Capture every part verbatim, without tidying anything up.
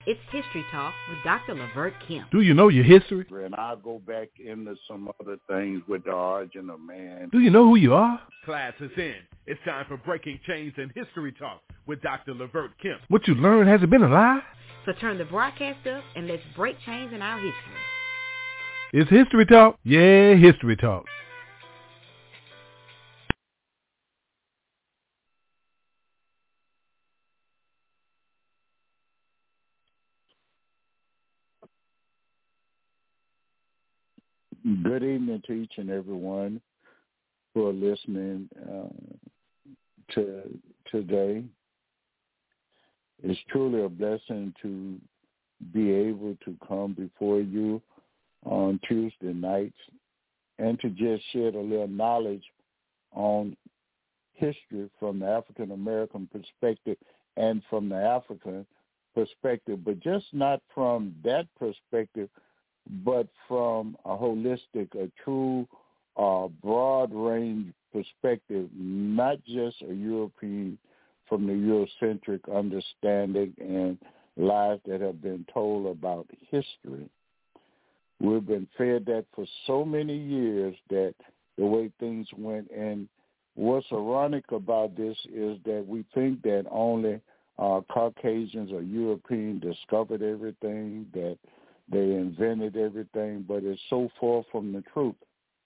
It's History Talk with Doctor Lavert Kemp. Do you know your history? And I'll go back into some other things with the origin of man. Do you know who you are? Class is in. It's time for Breaking Chains and History Talk with Doctor Lavert Kemp. What you learned hasn't been a lie? So turn the broadcast up and let's break chains in our history. It's History Talk. Yeah, History Talk. Good evening to each and everyone who are listening uh, to today. It's truly a blessing to be able to come before you on Tuesday nights and to just shed a little knowledge on history from the African American perspective and from the African perspective, but just not from that perspective, but from a holistic, a true, uh, broad-range perspective, not just a European, from the Eurocentric understanding and lies that have been told about history. We've been fed that for so many years that the way things went. And what's ironic about this is that we think that only uh, Caucasians or Europeans discovered everything, that they invented everything, but it's so far from the truth.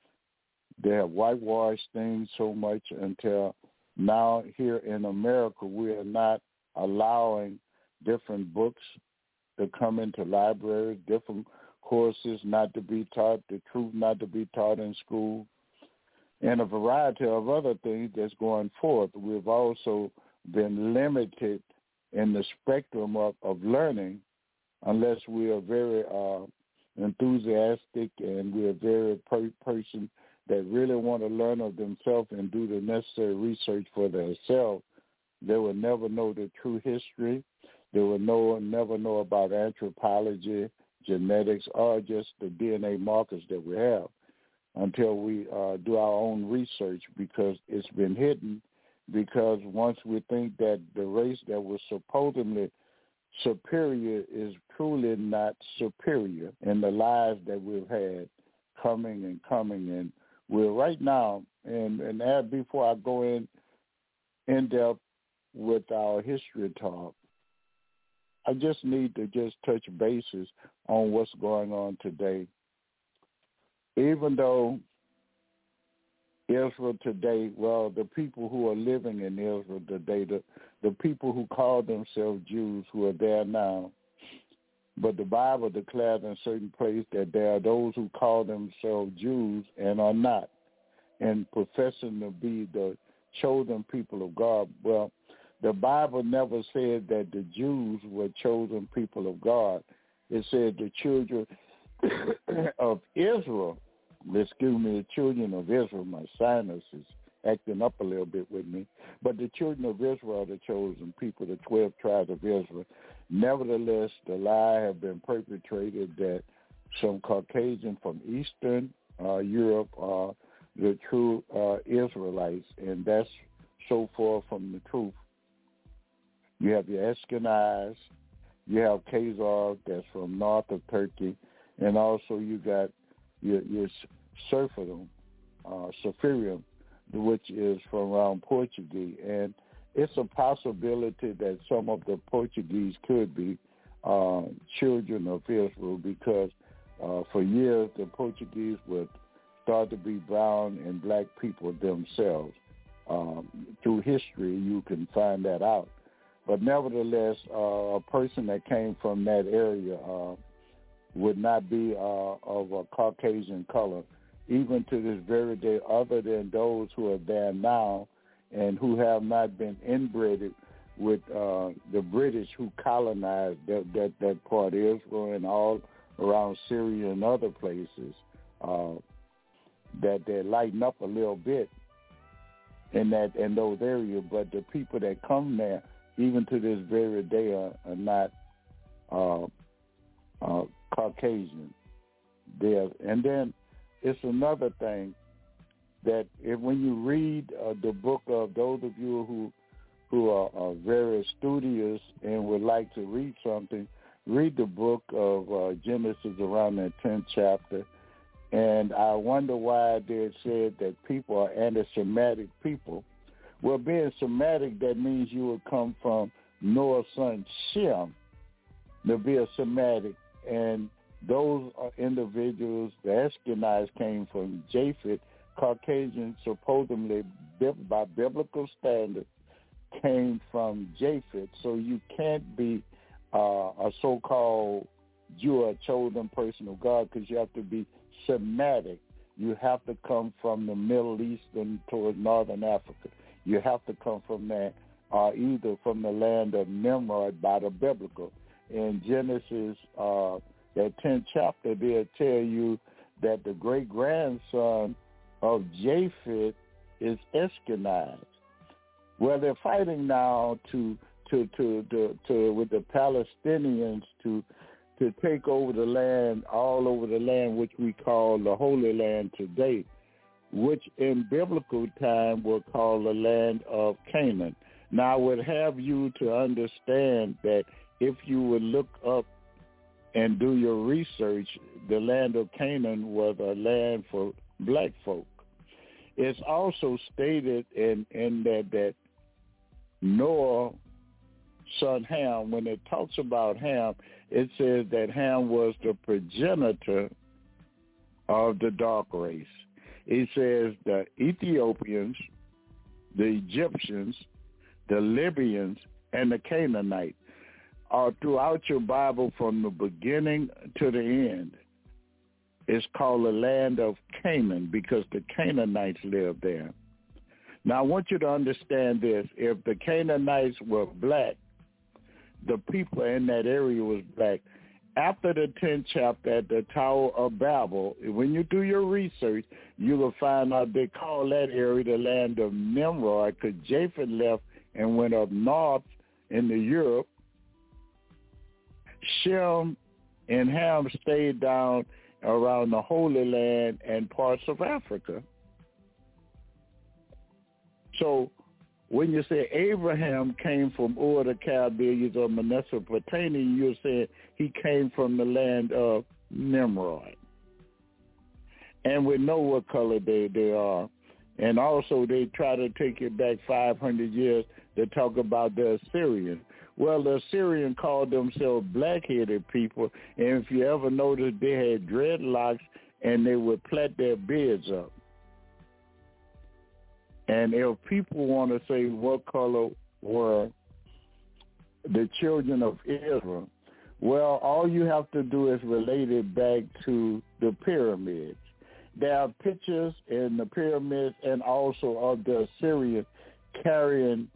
They have whitewashed things so much until now here in America we are not allowing different books to come into libraries, different courses not to be taught, the truth not to be taught in school, and a variety of other things that's going forth. We've also been limited in the spectrum of, of learning unless we are very uh, enthusiastic and we're a very per- person that really want to learn of themselves and do the necessary research for themselves. They will never know the true history. They will know, never know about anthropology, genetics, or just the D N A markers that we have until we uh, do our own research, because it's been hidden. Because once we think that the race that was supposedly superior is truly not superior, in the lives that we've had coming and coming. And we're right now, and, and that before I go in in depth with our history talk, I just need to just touch bases on what's going on today. Even though Israel today, well, the people who are living in Israel today, the, the people who call themselves Jews who are there now, but the Bible declares in certain place that there are those who call themselves Jews and are not, and professing to be the chosen people of God. Well, the Bible never said that the Jews were chosen people of God. It said the children of Israel, excuse me, the children of Israel, my sinus is acting up a little bit with me, but the children of Israel are the chosen people, the twelve tribes of Israel. Nevertheless, the lie have been perpetrated that some Caucasian from Eastern uh, Europe are the true uh, Israelites, and that's so far from the truth. You have your Ashkenaz, you have Khazar that's from north of Turkey, and also you got your, your Sephardim, uh, Sephardim, which is from around Portuguese. And it's a possibility that some of the Portuguese could be uh, children of Israel, because uh, for years the Portuguese would start to be brown and black people themselves. Um, through history, you can find that out. But nevertheless, uh, a person that came from that area uh, would not be uh, of a Caucasian color, even to this very day, other than those who are there now and who have not been inbred with uh, the British who colonized that, that, that part of Israel and all around Syria and other places, uh, that they lighten up a little bit in that in those areas. But the people that come there, even to this very day, are, are not uh, uh, Caucasian. There, and then it's another thing that if, when you read uh, the book of those of you who who are, are very studious and would like to read something, read the book of uh, Genesis around the tenth chapter, and I wonder why they said that people are anti-Semitic people. Well, being Semitic, that means you would come from Noah's son Shem to be a Semitic, and those are individuals, the Ashkenazi came from Japheth. Caucasians, supposedly by biblical standards, came from Japheth. So you can't be uh, a so-called Jew or chosen person of God because you have to be Semitic. You have to come from the Middle East and towards northern Africa. You have to come from there, or either from the land of Nimrod by the biblical. In Genesis, uh, that tenth chapter, they'll tell you that the great-grandson of Japheth is Ashkenaz. Well, they're fighting now to to to to, to with the Palestinians to to take over the land, all over the land, which we call the Holy Land today, which in biblical time were called the land of Canaan. Now, I would have you to understand that if you would look up and do your research, the land of Canaan was a land for black folk. It's also stated in, in that, that Noah, son Ham, when it talks about Ham, it says that Ham was the progenitor of the dark race. It says the Ethiopians, the Egyptians, the Libyans, and the Canaanites are throughout your Bible from the beginning to the end. It's called the land of Canaan because the Canaanites lived there. Now, I want you to understand this. If the Canaanites were black, the people in that area was black. After the tenth chapter at the Tower of Babel, when you do your research, you will find out they call that area the land of Nimrod because Japheth left and went up north into Europe. Shem and Ham stayed down around the Holy Land and parts of Africa. So when you say Abraham came from Ur the Chaldeans or Mesopotamia, you're saying he came from the land of Nimrod. And we know what color they, they are. And also they try to take it back five hundred years to talk about the Assyrians. Well, the Assyrians called themselves black-headed people, and if you ever noticed, they had dreadlocks, and they would plait their beards up. And if people want to say what color were the children of Israel, well, all you have to do is relate it back to the pyramids. There are pictures in the pyramids and also of the Assyrians carrying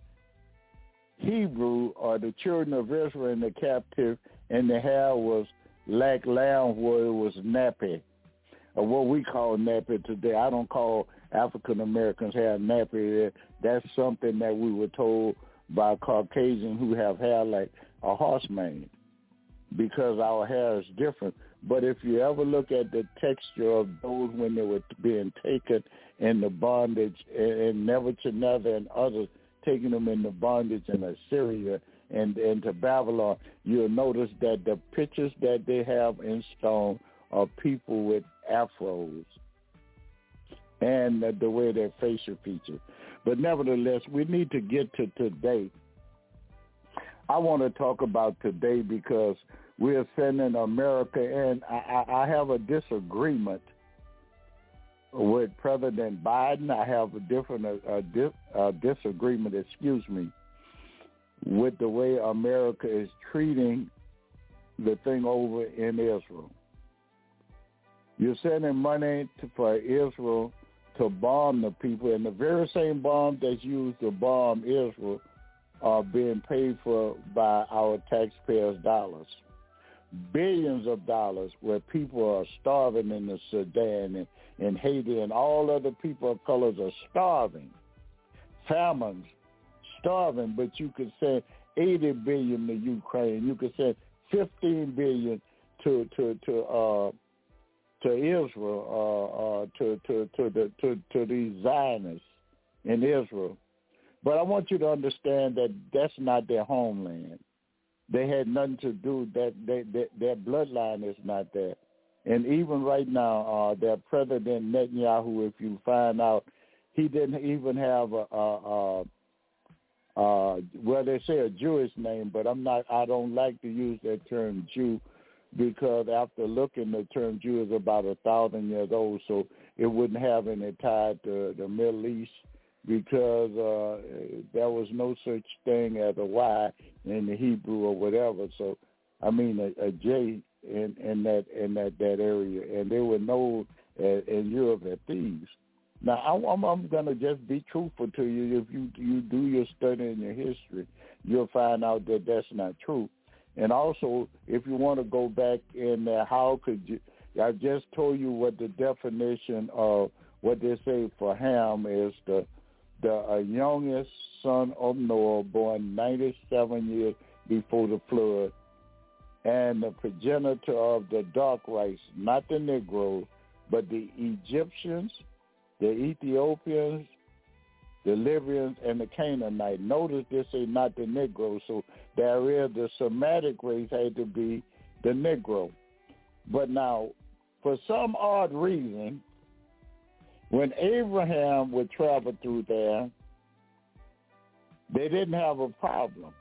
Hebrew or the children of Israel in the captive, and the hair was like lamb where it was nappy, or what we call nappy today. I don't call African Americans hair nappy. That's something that we were told by Caucasians who have hair like a horse mane, because our hair is different. But if you ever look at the texture of those when they were being taken in the bondage, and Nebuchadnezzar and others taking them into bondage in Assyria and into Babylon, you'll notice that the pictures that they have in stone are people with afros and the, the way their facial features. But nevertheless, we need to get to today. I want to talk about today because we're sending America in. I, I have a disagreement with President Biden. I have a different uh, dis, uh, disagreement, excuse me, with the way America is treating the thing over in Israel. You're sending money to, for Israel to bomb the people, and the very same bomb that's used to bomb Israel are being paid for by our taxpayers' dollars. Billions of dollars where people are starving in the Sudan and in Haiti, and all other people of colors are starving. Famines, starving, but you could send eighty billion to Ukraine. You could send fifteen billion to to to uh, to Israel, uh, uh, to to to the to to these Zionists in Israel. But I want you to understand that that's not their homeland. They had nothing to do. That they, they, their bloodline is not there. And even right now, uh, their president Netanyahu, if you find out, he didn't even have a, a, a, a well, they say a Jewish name, but I'm not. I don't like to use that term Jew, because after looking, the term Jew is about a thousand years old, so it wouldn't have any tie to the Middle East, because uh, there was no such thing as a Y in the Hebrew or whatever. So, I mean, a, a J in, in that in that, that area, and they were known as, in Europe as thieves. Now, I'm, I'm going to just be truthful to you. If you you do your study in your history, you'll find out that that's not true. And also, if you want to go back in there, how could you? I just told you what the definition of what they say for Ham is: the the uh, youngest son of Noah, born ninety-seven years before the flood, and the progenitor of the dark race, not the Negroes, but the Egyptians, the Ethiopians, the Libyans, and the Canaanites. Notice this is not the Negro, so there is the Semitic race had to be the Negro. But now, for some odd reason, when Abraham would travel through there, they didn't have a problem.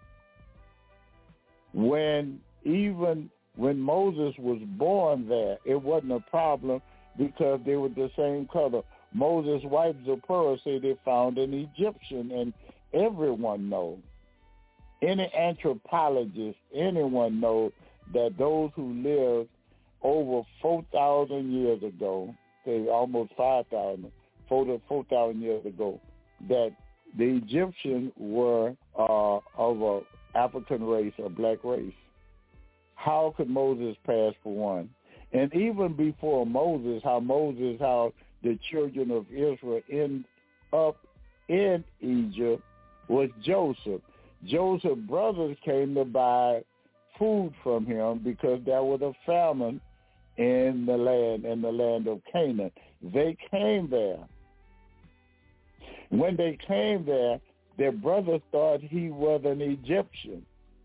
When even when Moses was born there, it wasn't a problem because they were the same color. Moses' wife Zipporah said they found an Egyptian, and everyone knows. Any anthropologist, anyone knows that those who lived over four thousand years ago, say almost five thousand, four thousand years ago, that the Egyptians were uh, of an African race, a black race. How could Moses pass for one? And even before Moses, how Moses, how the children of Israel end up in Egypt was Joseph. Joseph's brothers came to buy food from him because there was a famine in the land, in the land of Canaan. They came there. When they came there, their brothers thought he was an Egyptian.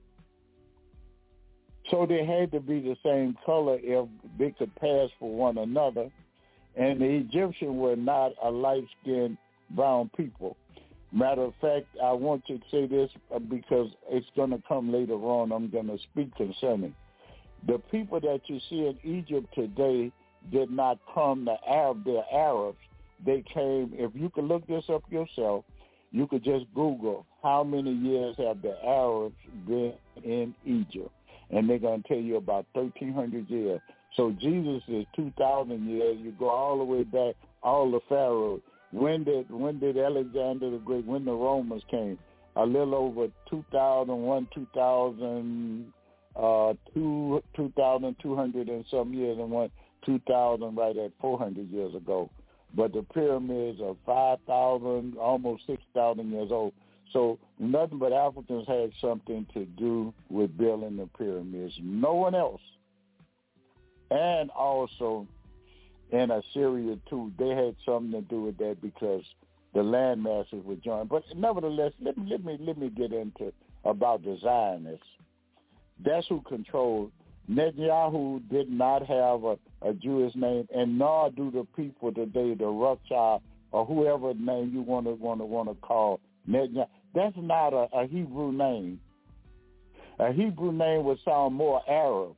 So they had to be the same color if they could pass for one another. And the Egyptians were not a light-skinned brown people. Matter of fact, I want to say this because it's going to come later on. I'm going to speak concerning. The people that you see in Egypt today did not come the Arab, they're Arabs. They came, if you could look this up yourself, you could just Google how many years have the Arabs been in Egypt. And they're going to tell you about thirteen hundred years. So Jesus is two thousand years. You go all the way back, all the pharaohs. When did when did Alexander the Great, when the Romans came? A little over two thousand one, two thousand, uh, two, two thousand two hundred and some years, and one two thousand right at four hundred years ago. But the pyramids are five thousand, almost six thousand years old. So nothing but Africans had something to do with building the pyramids. No one else. And also in Assyria, too, they had something to do with that because the land masses were joined. But nevertheless, let me, let me, let me get into about the Zionists. That's who controlled. Netanyahu did not have a, a Jewish name, and nor do the people today, the Rothschild or whoever name you want to want to want to call Netanyahu. That's not a, a Hebrew name. A Hebrew name would sound more Arab.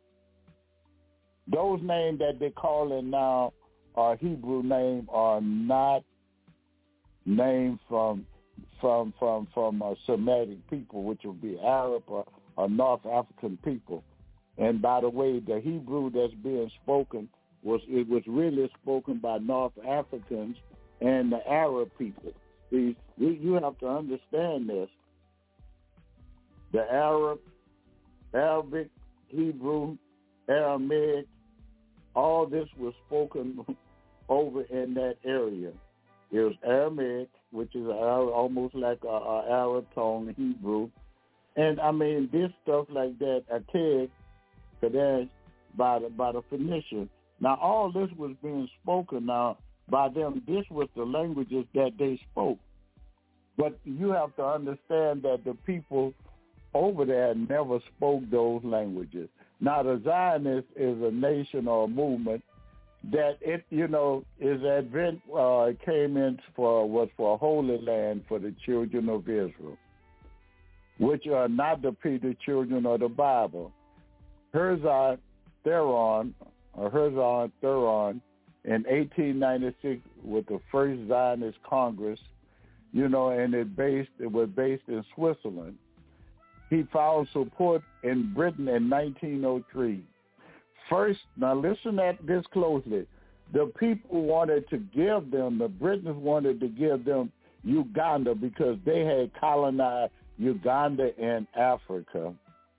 Those names that they call it now are Hebrew names are not named from from from from uh, Semitic people, which would be Arab or, or North African people. And by the way, the Hebrew that's being spoken was it was really spoken by North Africans and the Arab people. See, you have to understand this. The Arab, Arabic, Hebrew, Aramaic, all this was spoken over in that area. It was Aramaic, which is almost like a, a Arab tongue, Hebrew. And, I mean, this stuff like that, Ateg, Kadesh, by the, by the Phoenicians. Now, all this was being spoken now by them. This was the languages that they spoke. But you have to understand that the people over there never spoke those languages. Now, the Zionist is a nation or a movement that it, you know, is advent uh, came in for was for a holy land for the children of Israel, which are not the the children of the Bible. Herzog Theron, or Herzog Theron, in eighteen ninety-six with the first Zionist Congress, you know, and it based it was based in Switzerland. He found support in Britain in nineteen oh three. First, now listen at this closely. The people wanted to give them, the Britons wanted to give them Uganda because they had colonized Uganda and Africa.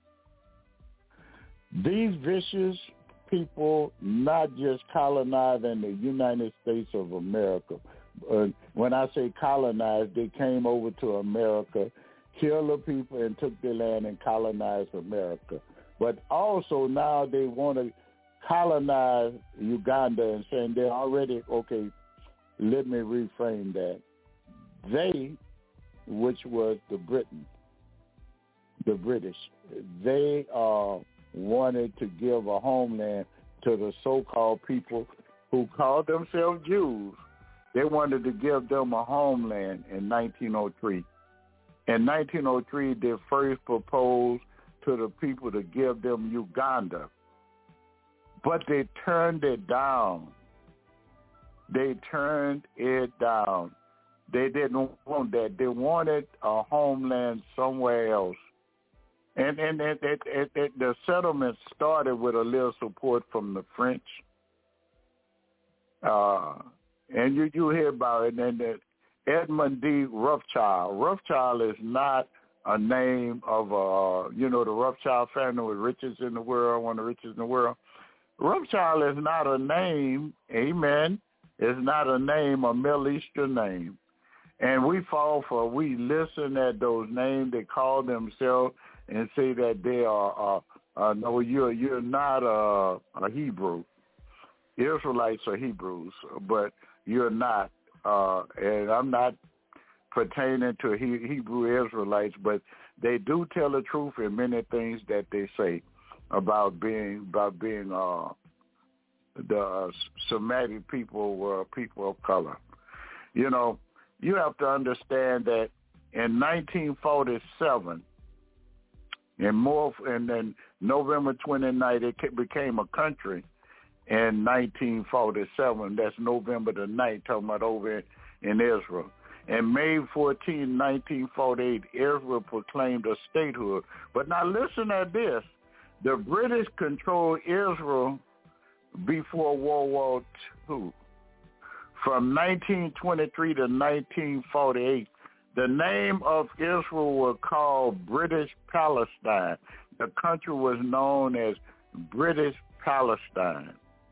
These vicious people not just colonized in the United States of America. Uh, when I say colonized, they came over to America, killed the people, and took their land and colonized America. But also now they want to colonize Uganda and saying they're already, okay, let me reframe that. They, which was the Britain, the British, they uh, wanted to give a homeland to the so-called people who called themselves Jews. They wanted to give them a homeland in nineteen oh three. In nineteen oh three, they first proposed to the people to give them Uganda, but they turned it down. They turned it down. They didn't want that. They wanted a homeland somewhere else. And and it, it, it, it, the settlement started with a little support from the French. Uh, and you, you hear about it. And that Edmund D. Rothschild. Rothschild is not a name of, uh, you know, the Rothschild family with riches in the world, one of the richest in the world. Rothschild is not a name, amen, it's not a name, a Middle Eastern name. And we fall for, we listen at those names, they call themselves and say that they are, uh, uh, no, you're, you're not a, a Hebrew. Israelites are Hebrews, but you're not. Uh, and I'm not pertaining to he- Hebrew Israelites, but they do tell the truth in many things that they say about being about being uh, the uh, Semitic people were people of color. You know, you have to understand that in nineteen forty-seven, in more, and then November twenty-ninth, it became a country. In nineteen forty-seven, that's November the ninth, talking about over in Israel. And May fourteenth, nineteen forty-eight, Israel proclaimed a statehood. But now listen at this. The British controlled Israel before World War Two. From nineteen twenty-three to nineteen forty-eight, the name of Israel was called British Palestine. The country was known as British Palestine.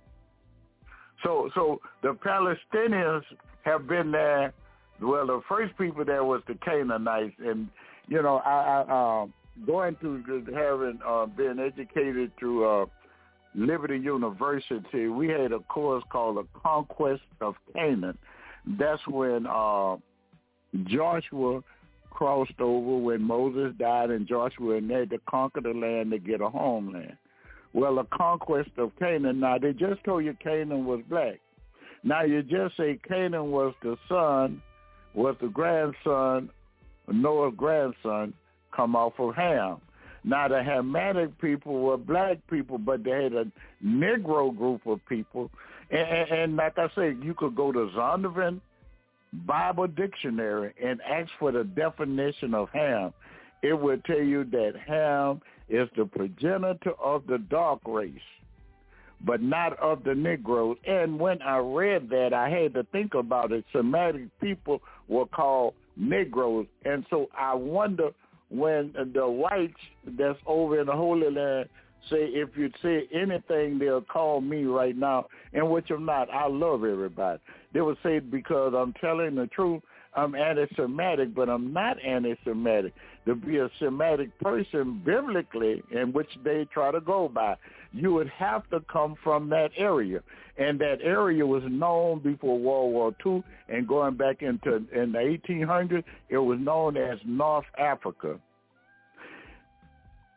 So so the Palestinians have been there. Well, the first people there was the Canaanites. And, you know, I, I um, going through having uh, been educated through uh, Liberty University, we had a course called The Conquest of Canaan. That's when uh, Joshua crossed over, when Moses died and Joshua, and they had to conquer the land to get a homeland. Well, the conquest of Canaan, now they just told you Canaan was black. Now you just say Canaan was the son, was the grandson, Noah's grandson, come off of Ham. Now the Hamitic people were black people, but they had a Negro group of people. And, and, and like I say, you could go to Zondervan Bible Dictionary and ask for the definition of Ham. It would tell you that Ham is the progenitor of the dark race, but not of the Negroes. And when I read that, I had to think about it. Semitic people were called Negroes. And so I wonder when the whites that's over in the Holy Land say, if you say anything, they'll call me right now, and which I'm not. I love everybody. They would say, because I'm telling the truth, I'm anti-Semitic, but I'm not anti-Semitic. To be a Semitic person biblically, in which they try to go by, you would have to come from that area. And that area was known before World War Two, and going back into in the eighteen hundreds, it was known as North Africa.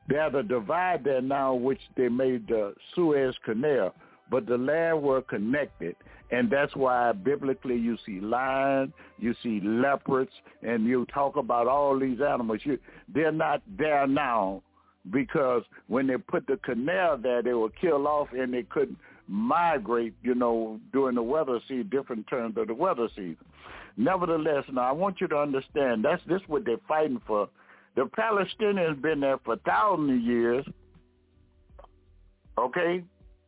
There's a divide there now, which they made the Suez Canal, but the land were connected. And that's why biblically you see lions, you see leopards, and you talk about all these animals. You, they're not there now because when they put the canal there, they were killed off and they couldn't migrate, you know, during the weather season, different terms of the weather season. Nevertheless, now I want you to understand, that's this what they're fighting for. The Palestinians been there for thousands of years, okay?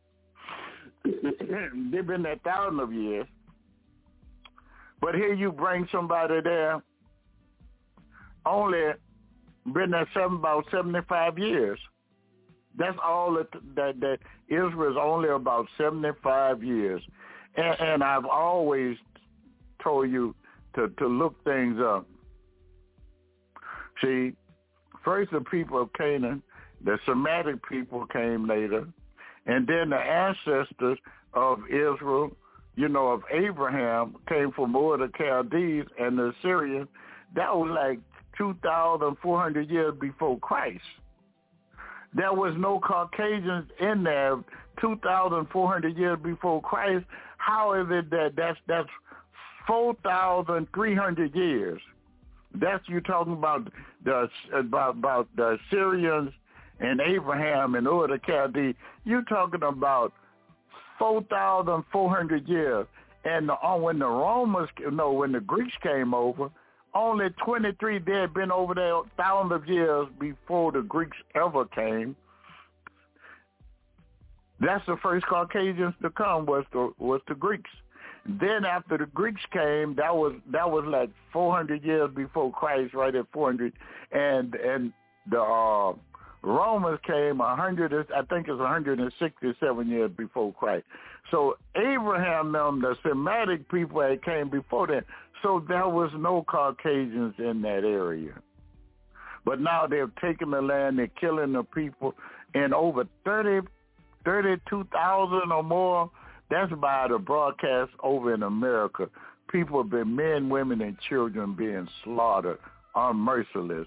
They've been there thousands of years. But here you bring somebody there, only been there seven, about seventy-five years. That's all that, that, that Israel is only about seventy-five years. And, and I've always told you to, to look things up. See, first the people of Canaan, the Semitic people came later, and then the ancestors of Israel, you know, of Abraham, came from Ur the Chaldees and the Assyrians. That was like two thousand four hundred years before Christ. There was no Caucasians in there two thousand four hundred years before Christ. How is it that that's, that's four thousand three hundred years? That's you talking about the about about the Assyrians and Abraham and Ur the Chaldees. You're talking about four thousand four hundred years. And the, uh, when the Romans, no, when the Greeks came over, only twenty-three, they had been over there thousands of years before the Greeks ever came. That's the first Caucasians to come was the was the Greeks. Then after the Greeks came, that was that was like four hundred years before Christ, right at four hundred, and and the uh, Romans came one hundred, I think it's one hundred sixty-seven years before Christ. So Abraham, them, the Semitic people that came before that, so there was no Caucasians in that area. But now they've taken the land, they're killing the people, and over thirty, thirty-two thousand or more. That's by the broadcast over in America. People have been, men, women, and children being slaughtered, unmerciless.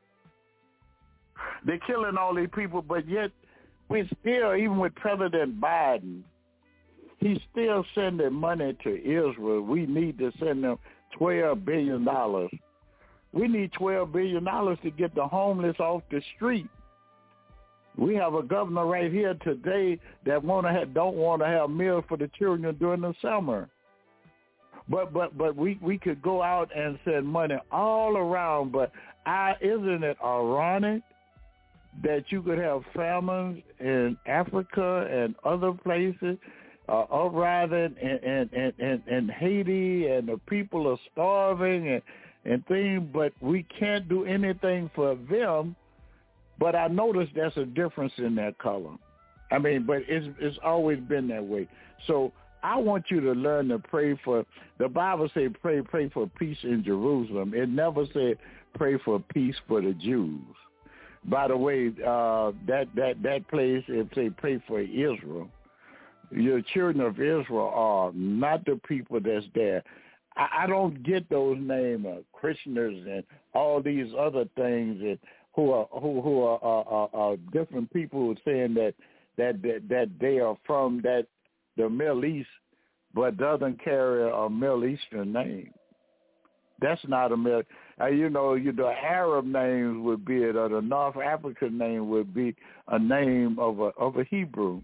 They're killing all these people, but yet we still, even with President Biden, he's still sending money to Israel. We need to send them twelve billion dollars. We need twelve billion dollars to get the homeless off the street. We have a governor right here today that want to have, don't want to have meals for the children during the summer. But but but we, we could go out and send money all around. But I, isn't it ironic that you could have famines in Africa and other places, uh, uprising in, in, in, in, in Haiti, and the people are starving and, and things, but we can't do anything for them. But I noticed there's a difference in that color. I mean, but it's it's always been that way. So I want you to learn to pray for, the Bible says pray, pray for peace in Jerusalem. It never said pray for peace for the Jews. By the way, uh, that, that, that place, if they pray for Israel, your children of Israel are not the people that's there. I, I don't get those names of Christians and all these other things that who are who who are, are, are, are different people who are saying that, that that that they are from that the Middle East, but doesn't carry a Middle Eastern name. That's not a Middle. Uh, you know, you the Arab names would be it, or the North African name would be a name of a of a Hebrew.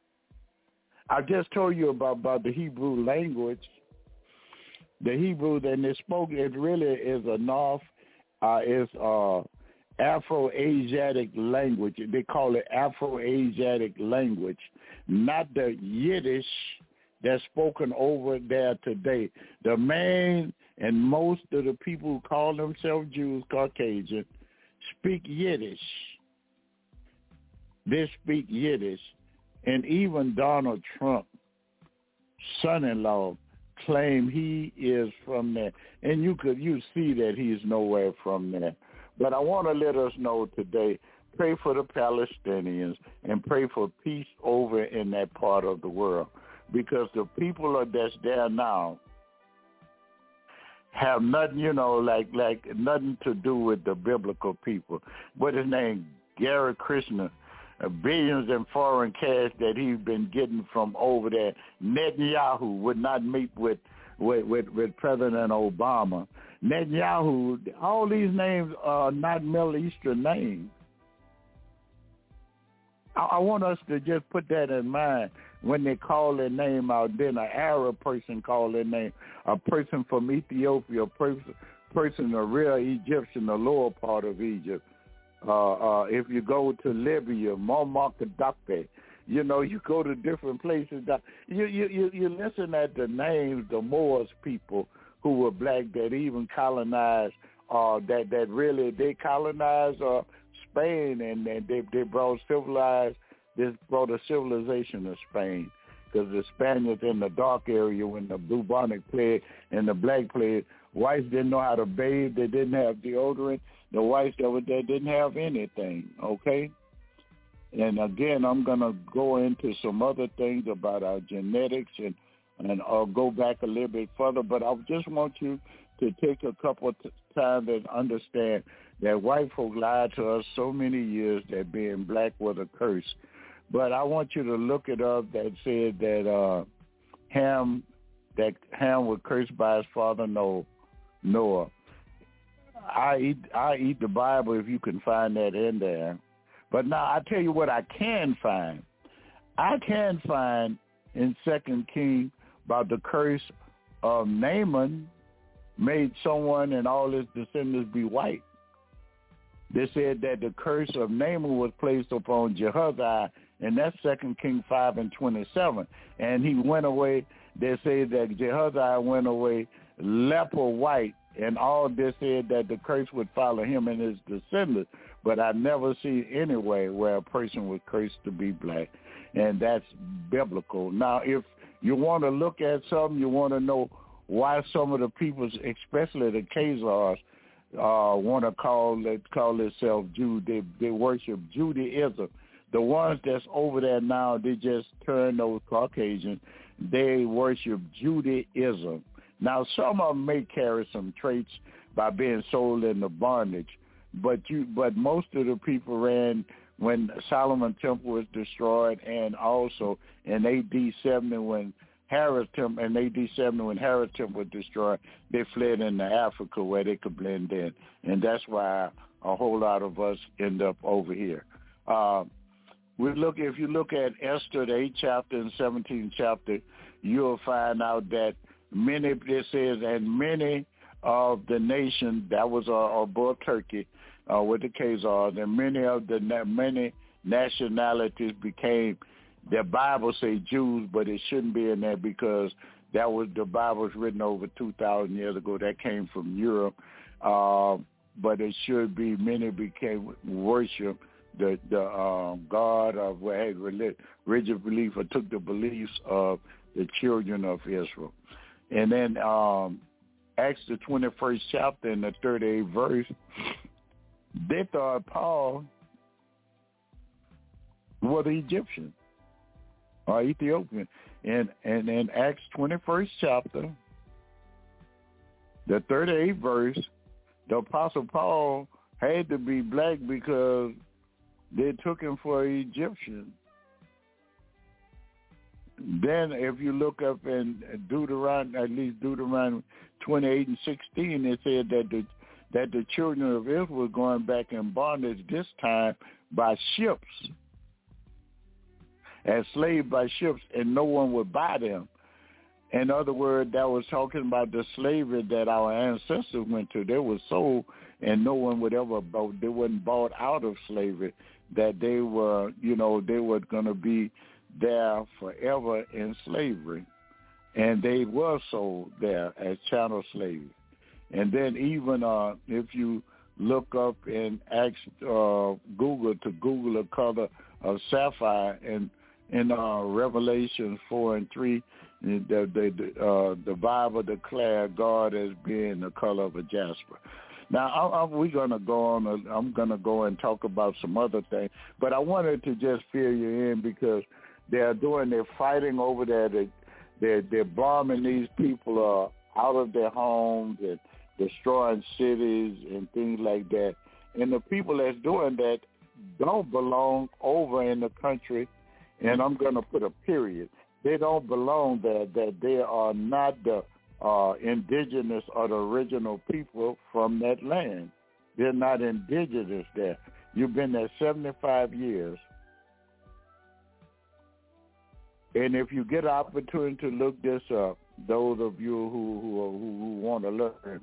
I just told you about, about the Hebrew language. The Hebrew that they spoke, it really is a North, uh, is uh. Afro-Asiatic language. They call it Afro-Asiatic language, not the Yiddish that's spoken over there today. The main and most of the people who call themselves Jews, Caucasian, speak Yiddish. They speak Yiddish. And even Donald Trump, son-in-law, claim he is from there. And you could you see that he's nowhere from there. But I want to let us know today, pray for the Palestinians and pray for peace over in that part of the world, because the people that's there now have nothing, you know, like like nothing to do with the biblical people. What his name, Gary Krishna, uh, billions in foreign cash that he's been getting from over there. Netanyahu would not meet with with, with, with President Obama. Netanyahu, all these names are not Middle Eastern names. I, I want us to just put that in mind when they call their name out. Then an Arab person call their name, a person from Ethiopia, a person, person a real Egyptian, the lower part of Egypt. Uh, uh, if you go to Libya, Muammar Gaddafi, you know, you go to different places. That you, you, you, you listen at the names, the Moors people who were black that even colonized, uh, that, that really, they colonized uh, Spain, and, and they, they brought civilized, this brought a civilization of Spain, because the Spaniards in the dark area when the bubonic plague and the black plague, whites didn't know how to bathe, they didn't have deodorant, the whites over there didn't have anything, okay? And again, I'm going to go into some other things about our genetics, and, and I'll go back a little bit further, but I just want you to take a couple of t- times and understand that white folk lied to us so many years that being black was a curse. But I want you to look it up that said that uh, Ham, that Ham was cursed by his father Noah. I eat, I eat the Bible if you can find that in there. But now I tell you what I can find. I can find in Second Kings about the curse of Naaman made someone and all his descendants be white. They said that the curse of Naaman was placed upon Jehoshaphat, and that's Second Kings five and twenty-seven. And he went away. They say that Jehoshaphat went away leper white, and all this said that the curse would follow him and his descendants. But I never see anywhere where a person was cursed to be black, and that's biblical. Now, if you want to look at something, you want to know why some of the people, especially the Khazars, uh, want to call it, call themselves Jew. They, they worship Judaism. The ones that's over there now, they just turn those Caucasians. They worship Judaism. Now, some of them may carry some traits by being sold into bondage, but you, but most of the people ran when Solomon Temple was destroyed, and also in A D seventy when Herod's Temple, in A D seventy when Herod's Temple was destroyed, they fled into Africa where they could blend in, and that's why a whole lot of us end up over here. Uh, we look if you look at Esther, the eighth chapter and seventeenth chapter, you'll find out that many, it says, and many of the nation that was uh, above Turkey uh, with the Khazars, and many of the many nationalities became, the Bible say Jews, but it shouldn't be in there because that was, the Bible was written over two thousand years ago. That came from Europe. Uh, but it should be many became worship the the uh, God of what had rigid belief, or took the beliefs of the children of Israel. And then um, Acts the twenty-first chapter and the thirty-eighth verse, they thought Paul was an Egyptian or Ethiopian. And, and in Acts twenty-first chapter, the thirty-eighth verse, the Apostle Paul had to be black because they took him for an Egyptian. Then if you look up in Deuteronomy, at least Deuteronomy twenty-eight and sixteen, it said that the that the children of Israel were going back in bondage, this time by ships, enslaved by ships, and no one would buy them. In other words, that was talking about the slavery that our ancestors went to. They were sold, and no one would ever bought. They weren't bought out of slavery. That they were, you know, they were going to be there forever in slavery, and they were sold there as chattel slaves. And then even uh, if you look up and ask uh, Google to Google the color of sapphire, and in uh, Revelation four and three, the the uh, the Bible declared God as being the color of a jasper. Now, I, I, we're going to go on, a, I'm going to go and talk about some other things, but I wanted to just fill you in because they're doing, they're fighting over there, they, they're, they're bombing these people uh, out of their homes and destroying cities and things like that. And the people that's doing that, don't belong over in the country, and I'm going to put a period. They don't belong there, that they are not the uh, indigenous or the original people from that land. They're not indigenous there. You've been there seventy-five years. And if you get an opportunity to look this up, those of you who, who, who, who want to learn,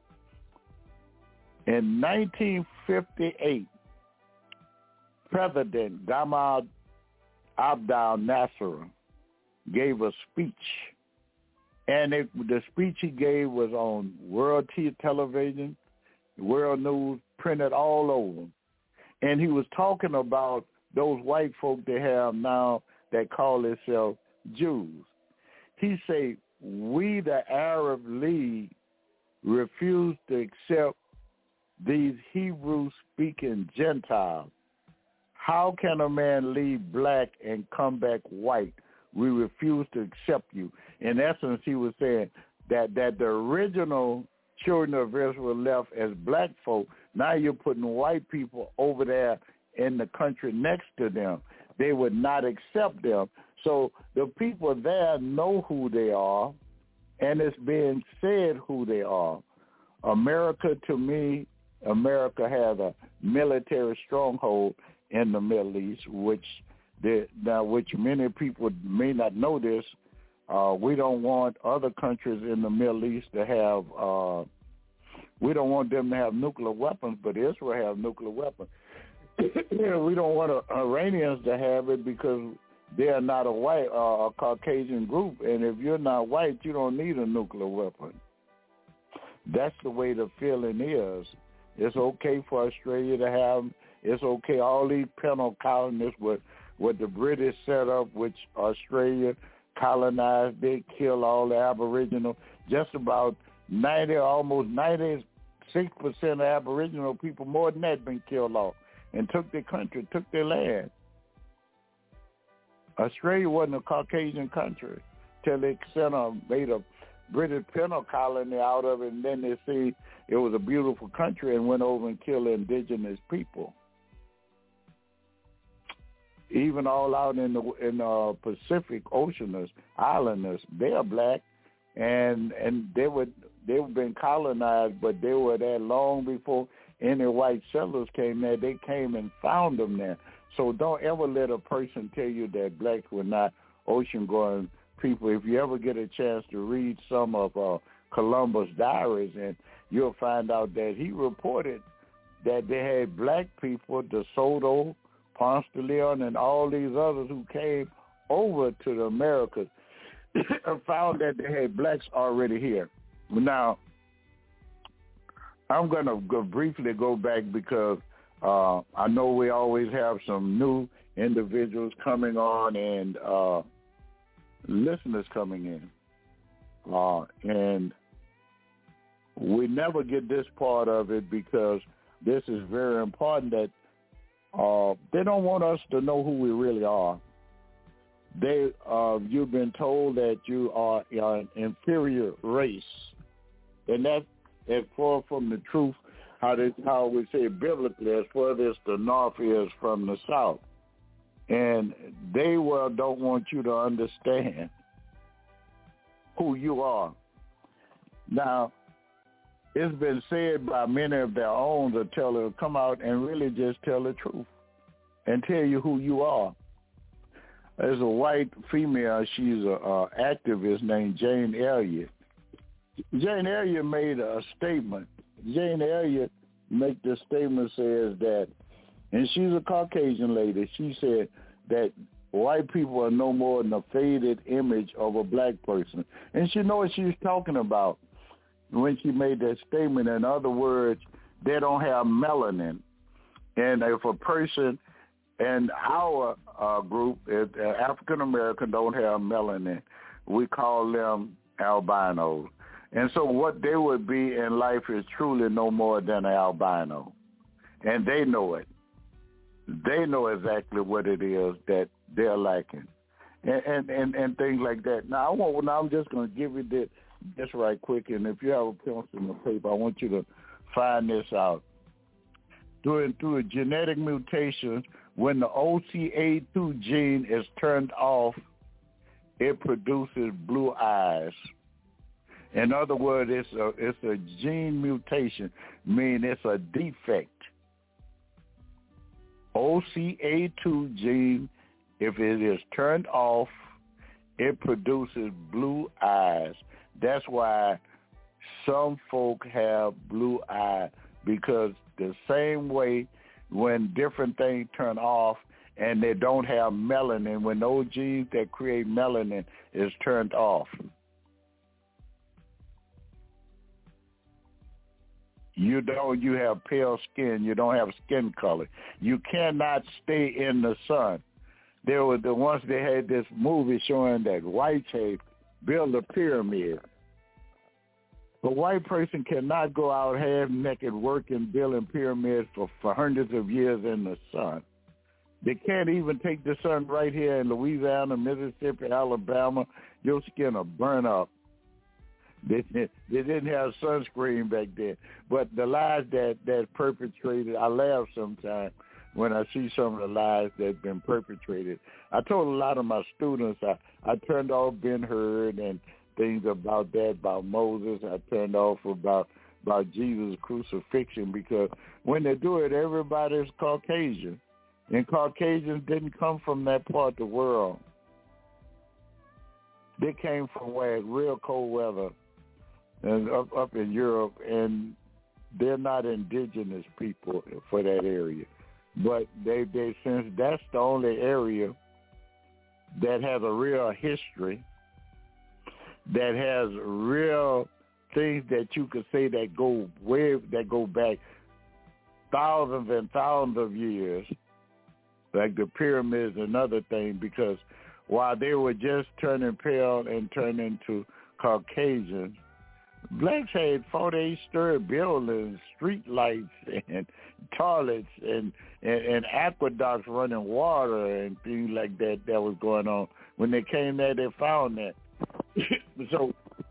in nineteen fifty-eight, President Gamal Abdel Nasser gave a speech, and it, the speech he gave was on World T Television, World News, printed all over. And he was talking about those white folk they have now that call themselves Jews. He said, we, the Arab League, refuse to accept these Hebrew-speaking Gentiles. How can a man leave black and come back white? We refuse to accept you. In essence, he was saying that, that the original children of Israel left as black folk. Now you're putting white people over there in the country next to them. They would not accept them. So the people there know who they are, and it's being said who they are. America, to me, America has a military stronghold in the Middle East, which the, now which many people may not know this. Uh, we don't want other countries in the Middle East to have, uh, we don't want them to have nuclear weapons, but Israel have nuclear weapons. We don't want uh, Iranians to have it because they are not a white, uh, a Caucasian group, and if you're not white, you don't need a nuclear weapon. That's the way the feeling is. It's okay for Australia to have, it's okay, all these penal colonies with what the British set up, which Australia colonized, they killed all the Aboriginal. Just about ninety, almost ninety-six percent of Aboriginal people, more than that, been killed off and took their country, took their land. Australia wasn't a Caucasian country till they sent a, made a British penal colony out of it, and then they see it was a beautiful country and went over and killed indigenous people. Even all out in the in the Pacific Oceaners, islanders, they are black, and and they were they've been colonized, but they were there long before any white settlers came there. They came and found them there. So don't ever let a person tell you that blacks were not ocean-going people. If you ever get a chance to read some of uh, Columbus' diaries, and you'll find out that he reported that they had black people, De Soto, Ponce de Leon, and all these others who came over to the Americas and found that they had blacks already here. Now, I'm going to go briefly go back because uh, I know we always have some new individuals coming on and uh, listeners coming in. Uh, and we never get this part of it because this is very important that uh, they don't want us to know who we really are. They, uh, you've been told that you are an inferior race, and that's as far from the truth, how, they, how we say biblically, as far as the North is from the South. And they well don't want you to understand who you are. Now, it's been said by many of their own to tell them, come out and really just tell the truth and tell you who you are. There's a white female, she's an activist named Jane Elliott. Jane Elliott made a statement. Jane Elliott made the statement says that, and she's a Caucasian lady, she said that white people are no more than a faded image of a black person. And she knows what she's talking about when she made that statement. In other words, they don't have melanin. And if a person in our uh, group, if uh, African-American don't have melanin, we call them albinos. And so what they would be in life is truly no more than an albino. And they know it. They know exactly what it is that they're lacking, and and, and, and things like that. Now, I want, now I'm just going to give you this, this right quick, and if you have a pencil and a paper, I want you to find this out. through, through a genetic mutation, when the O C A two gene is turned off, it produces blue eyes. In other words, it's a, it's a gene mutation, meaning it's a defect. O C A two gene, if it is turned off, it produces blue eyes. That's why some folk have blue eyes, because the same way when different things turn off and they don't have melanin, when those genes that create melanin is turned off, you don't, you have pale skin, you don't have skin color. You cannot stay in the sun. There was the once they had this movie showing that whites had built a pyramid. A white person cannot go out half-naked working, building pyramids for, for hundreds of years in the sun. They can't even take the sun right here in Louisiana, Mississippi, Alabama. Your skin will burn up. They, they didn't have sunscreen back then. But the lies that, that perpetrated, I laugh sometimes when I see some of the lies that have been perpetrated. I told a lot of my students, I, I turned off Ben-Hur and things about that, about Moses. I turned off about about Jesus' crucifixion, because when they do it, everybody's Caucasian. And Caucasians didn't come from that part of the world. They came from where it's real cold weather and up, up in Europe, and they're not indigenous people for that area. But they, they since that's the only area that has a real history, that has real things that you could say that go way, that go back thousands and thousands of years, like the pyramids and other things, because while they were just turning pale and turning to Caucasians, blacks had forty-eight-story buildings, street lights, and toilets, and, and, and aqueducts running water and things like that that was going on. When they came there, they found that. So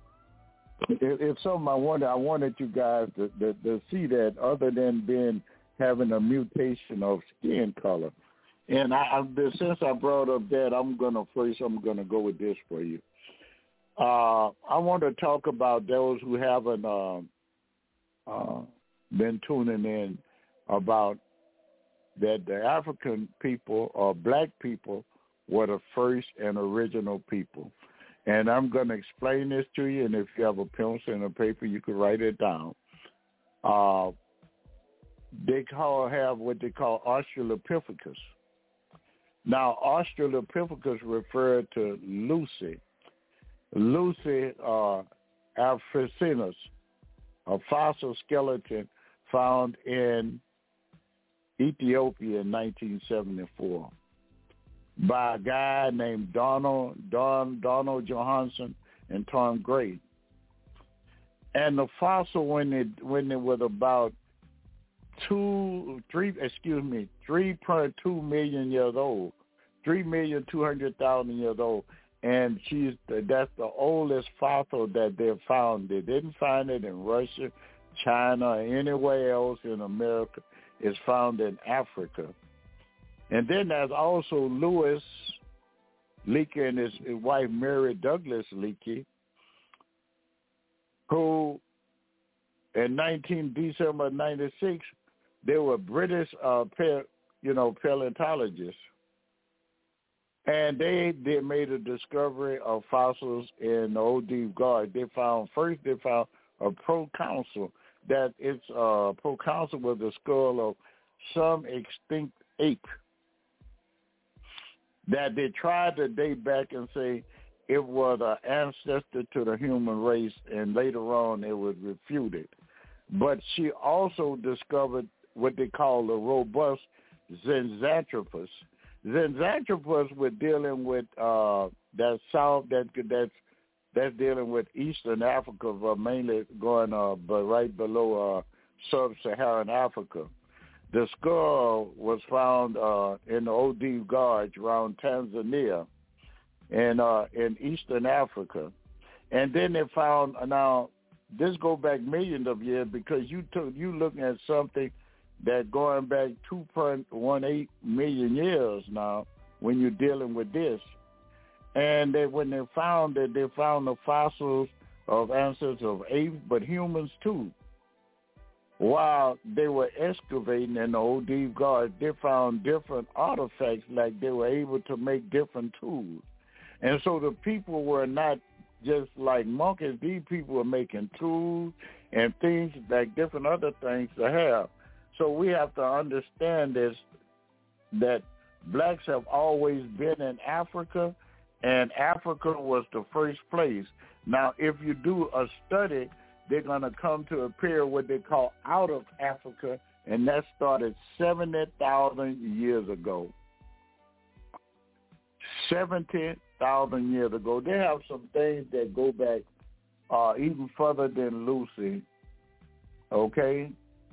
if, if something I wanted, I wanted you guys to, to, to see that other than being having a mutation of skin color. And I, I, since I brought up that, I'm going to first, I'm going to go with this for you. Uh, I want to talk about those who haven't uh, uh, been tuning in about that the African people or black people were the first and original people. And I'm going to explain this to you, and if you have a pencil and a paper, you can write it down. Uh, they call have what they call Australopithecus. Now, Australopithecus referred to Lucy. Lucy uh, africanus, a fossil skeleton found in Ethiopia in nineteen seventy-four by a guy named Donald Don, Donald Johanson and Tom Gray. And the fossil, when it when it was about two, three, excuse me, three point two million years old, three million two hundred thousand years old, and she's that's the oldest fossil that they've found. They didn't find it in Russia, China, or anywhere else in America. It's found in Africa. And then there's also Louis Leakey and his wife Mary Douglas Leakey, who in nineteen December ninety-six, they were British, uh, pa- you know, paleontologists, and they they made a discovery of fossils in the Odive Gorge. They found first they found a proconsul that it's uh, proconsul was the skull of some extinct ape that they tried to date back and say it was an ancestor to the human race, and later on it was refuted. But she also discovered what they call the robust Zinjanthropus. Zinjanthropus were dealing with uh, that south that that's that's dealing with Eastern Africa, but mainly going uh, but right below uh, sub-Saharan Africa. The skull was found uh, in the Odive Gorge around Tanzania and uh, in Eastern Africa. And then they found, now this go back millions of years, because you took, you looking at something that going back two point one eight million years now when you're dealing with this. And that when they found that they found the fossils of ancestors of apes, but humans too. While they were excavating in the old deep gardens, they found different artifacts, like they were able to make different tools. And so the people were not just like monkeys. These people were making tools and things like different other things to have. So we have to understand this, that blacks have always been in Africa, and Africa was the first place. Now, if you do a study, they're going to come to a period what they call out of Africa, and that started seventy thousand years ago. seventy thousand years ago. They have some things that go back uh, even further than Lucy, okay?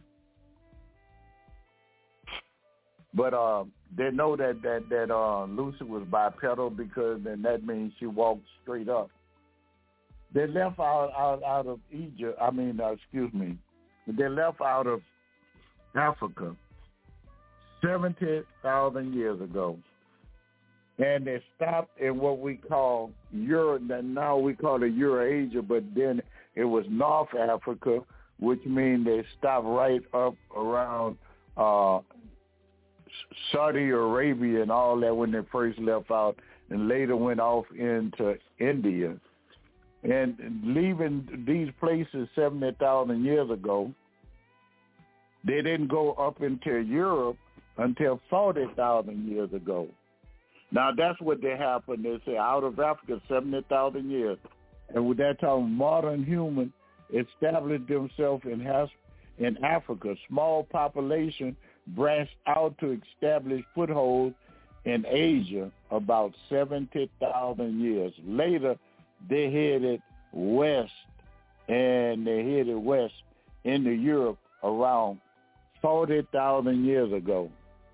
But uh, they know that that that uh, Lucy was bipedal, because then that means she walked straight up. They left out out, out of Egypt. I mean, uh, excuse me. They left out of Africa seventy thousand years ago, and they stopped in what we call Europe. Now we call it Eurasia, but then it was North Africa, which means they stopped right up around Uh, Saudi Arabia and all that when they first left out, and later went off into India. And leaving these places seventy thousand years ago, they didn't go up into Europe until forty thousand years ago. Now, that's what they happened. They say out of Africa, seventy thousand years. And with that time, modern human established themselves in, in Africa. Small population branched out to establish footholds in Asia about seventy thousand years. Later, they headed west, and they headed west into Europe around forty thousand years ago.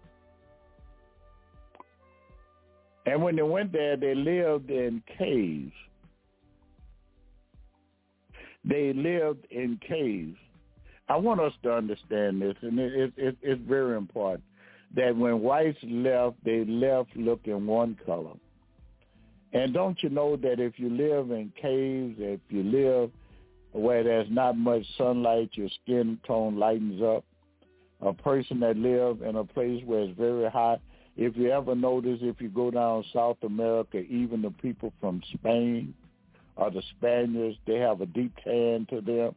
And when they went there, they lived in caves. They lived in caves. I want us to understand this, and it, it, it, it's very important, that when whites left, they left looking one color. And don't you know that if you live in caves, if you live where there's not much sunlight, your skin tone lightens up? A person that lives in a place where it's very hot, if you ever notice, if you go down South America, even the people from Spain or the Spaniards, they have a deep tan to them.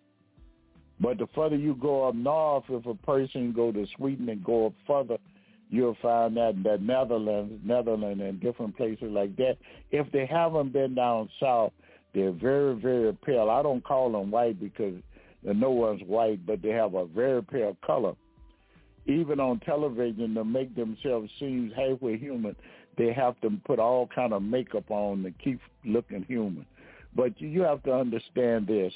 But the further you go up north, if a person go to Sweden and go up further, you'll find that in the Netherlands, Netherlands and different places like that. If they haven't been down south, they're very, very pale. I don't call them white because no one's white, but they have a very pale color. Even on television, to make themselves seem halfway human, they have to put all kind of makeup on to keep looking human. But you have to understand this.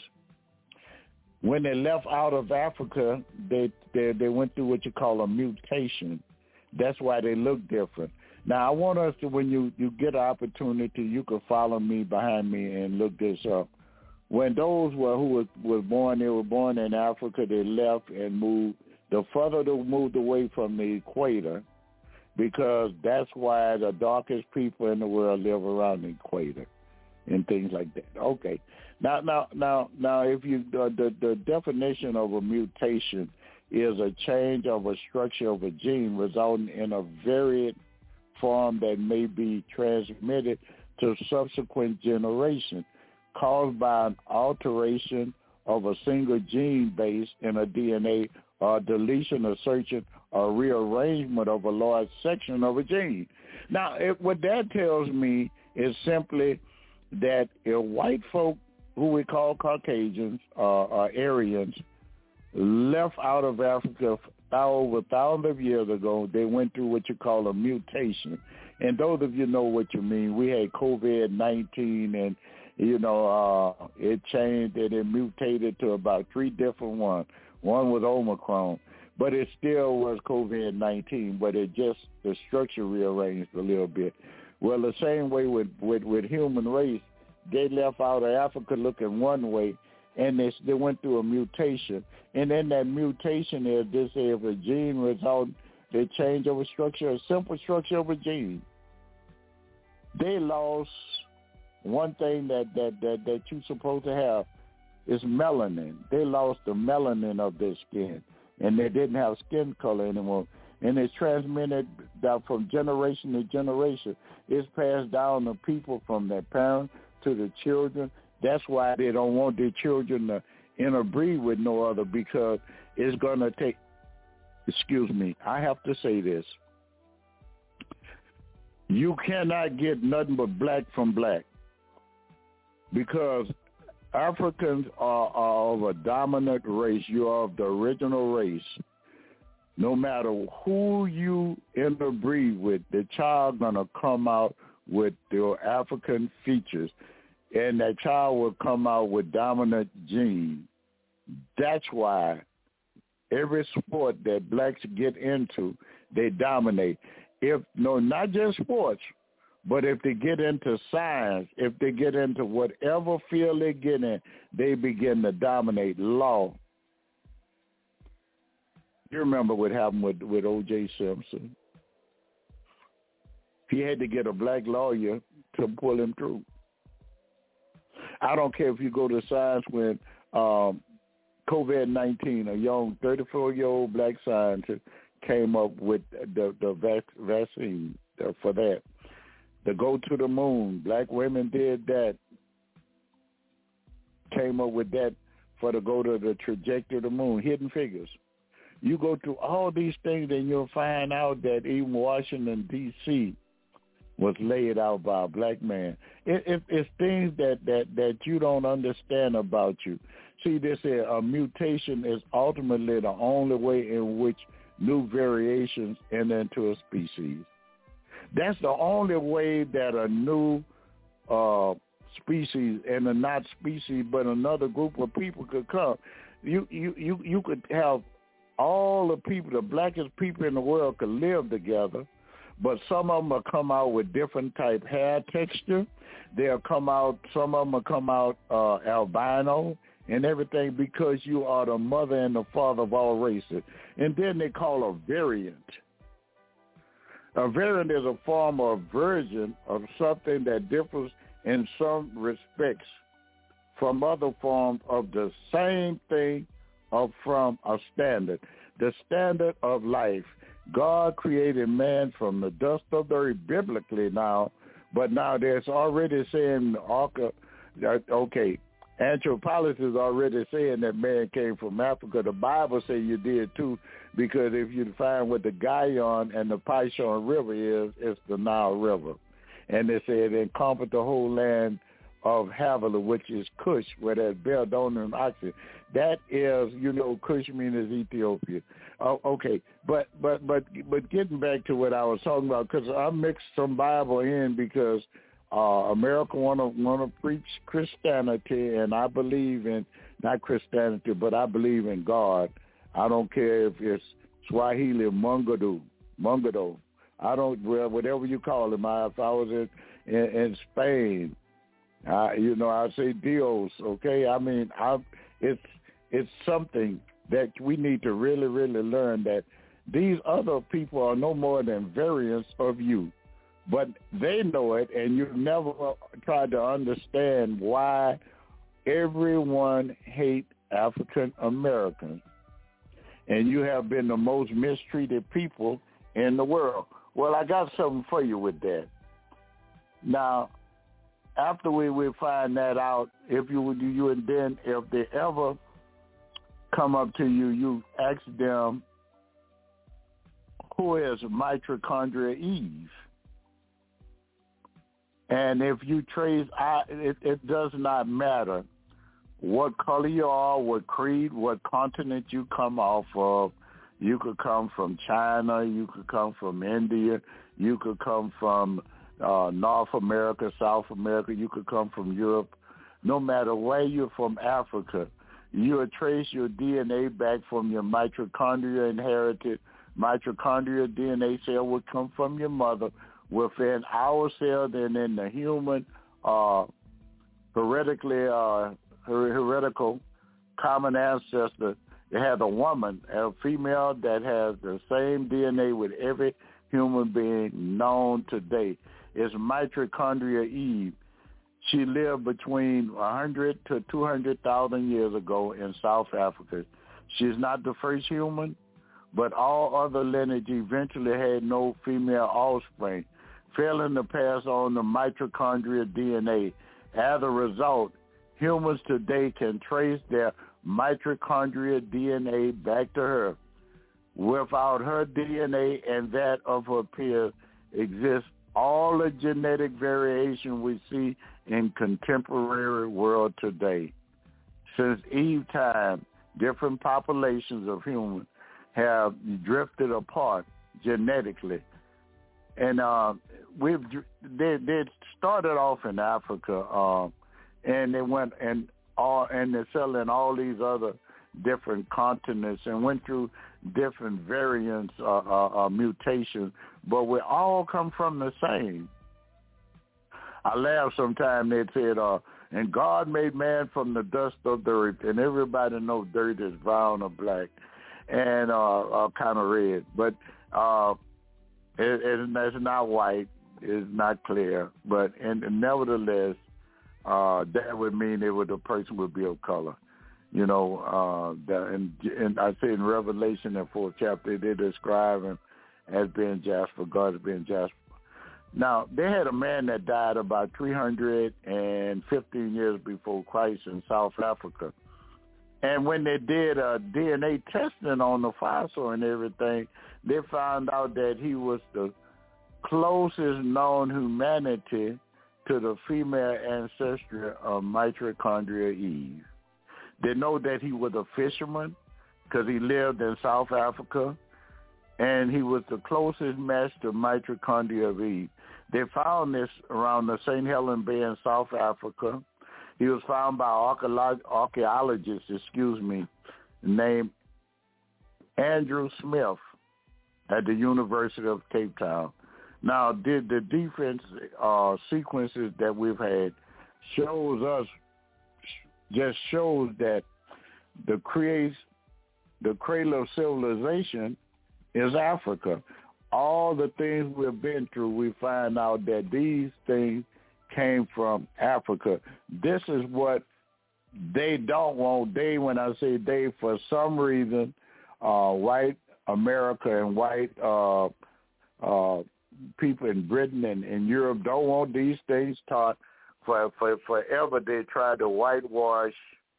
When they left out of Africa, they, they they went through what you call a mutation. That's why they look different. Now, I want us to, when you, you get an opportunity, you can follow me behind me and look this up. When those were who were, were born, they were born in Africa, they left and moved. The further they moved away from the equator, because that's why the darkest people in the world live around the equator and things like that. Okay. Now, now, now, now, if you uh, the the definition of a mutation is a change of a structure of a gene resulting in a variant form that may be transmitted to subsequent generations, caused by an alteration of a single gene base in a D N A, or deletion, assertion, or rearrangement of a large section of a gene. Now, it, what that tells me is simply that if white folk, who we call Caucasians or, or Aryans, left out of Africa over thousands of years ago, they went through what you call a mutation. And those of you know what you mean. We had COVID nineteen, and, you know, uh, it changed and it mutated to about three different ones. One was Omicron, but it still was COVID nineteen, but it just, the structure rearranged a little bit. Well, the same way with, with, with human race, they left out of Africa looking one way, and they, they went through a mutation. And in that mutation, is this if a gene result, they change of a structure, a simple structure of a gene. They lost one thing that, that, that, that you're supposed to have is melanin. They lost the melanin of their skin, and they didn't have skin color anymore. And it's transmitted down from generation to generation. It's passed down to people from their parents to the children. That's why they don't want their children to interbreed with no other, because it's going to take, excuse me, I have to say this. You cannot get nothing but black from black, because Africans are, are of a dominant race. You are of the original race. No matter who you interbreed with, the child going to come out with your African features, and that child will come out with dominant genes. That's why every sport that blacks get into, they dominate. If no, not just sports, but if they get into science, if they get into whatever field they get in, they begin to dominate. Law. You remember what happened with, with O J Simpson? He had to get a black lawyer to pull him through. I don't care if you go to science when um, COVID nineteen, a young thirty-four-year-old black scientist came up with the, the vac- vaccine for that. To go to the moon, black women did that, came up with that for to go to the trajectory of the moon, Hidden Figures. You go through all these things and you'll find out that even Washington, D C was laid out by a black man. It, it, it's things that, that, that you don't understand about you. See, they say a mutation is ultimately the only way in which new variations enter into a species. That's the only way that a new uh, species, and a not species, but another group of people could come. You, you, you, you could have all the people, the blackest people in the world could live together, but some of them will come out with different type hair texture. They'll come out, some of them will come out uh, albino and everything, because you are the mother and the father of all races. And then they call a variant. A variant is a form of version of something that differs in some respects from other forms of the same thing or from a standard. The standard of life. God created man from the dust of the earth biblically now, but now there's already saying, okay, anthropologists is already saying that man came from Africa. The Bible says you did too, because if you find what the Guyon and the Pishon River is, it's the Nile River. And they say it encompassed the whole land of Havilah, which is Cush, where that Beldonian oxen. That is, you know, Cush means Ethiopia. Oh, okay, but but but but getting back to what I was talking about, because I mixed some Bible in because uh, America want to want to preach Christianity, and I believe in not Christianity, but I believe in God. I don't care if it's Swahili, Mongado, Mongado. I don't, well, whatever you call him. I, if I was in in, in Spain, I, you know, I say Dios. Okay, I mean, I it's it's something that we need to really, really learn, that these other people are no more than variants of you. But they know it, and you've never tried to understand why everyone hates African Americans. And you have been the most mistreated people in the world. Well, I got something for you with that. Now, after we, we find that out, if you you and then if they ever come up to you, you ask them, who is mitochondria Eve? And if you trace, I, it, it does not matter what color you are, what creed, what continent you come off of. You could come from China, you could come from India, you could come from uh, North America, South America, you could come from Europe. No matter where you're from, Africa, you will trace your D N A back from your mitochondria inherited. Mitochondria D N A cell will come from your mother within our cell, and in the human uh, hereditary uh, her- heretical common ancestor. They have a woman, a female that has the same D N A with every human being known today. It's mitochondria Eve. She lived between one hundred to two hundred thousand years ago in South Africa. She's not the first human, but all other lineage eventually had no female offspring, failing to pass on the mitochondria D N A. As a result, humans today can trace their mitochondria D N A back to her. Without her D N A and that of her peers exists all the genetic variation we see in contemporary world today. Since Eve time, different populations of humans have drifted apart genetically. And uh, we've they, they started off in Africa, uh, and they went and all and they're selling all these other different continents and went through different variants, uh, uh, uh, mutations, but we all come from the same. I laugh sometimes. They said, uh, and God made man from the dust of the earth, and everybody knows dirt is brown or black and uh, uh, kind of red, but uh, it, it, it's not white, it's not clear, but and, and nevertheless, uh, that would mean it would the person would be of color. You know, uh, the, and, and I say in Revelation, in fourth chapter, they describe him as being Jasper, God as being Jasper. Now, they had a man that died about three hundred fifteen years before Christ in South Africa. And when they did uh, D N A testing on the fossil and everything, they found out that he was the closest known humanity to the female ancestry of mitochondria Eve. They know that he was a fisherman because he lived in South Africa, and he was the closest match to mitochondria of Eve. They found this around the Saint Helens Bay in South Africa. He was found by archaeologists, excuse me, named Andrew Smith at the University of Cape Town. Now, did the different uh, sequences that we've had shows us, just shows that the creates, the cradle of civilization is Africa. All the things we've been through, we find out that these things came from Africa. This is what they don't want. They, when I say they, for some reason, uh, white America and white uh, uh, people in Britain and in Europe don't want these things taught. For, for forever, they tried to whitewash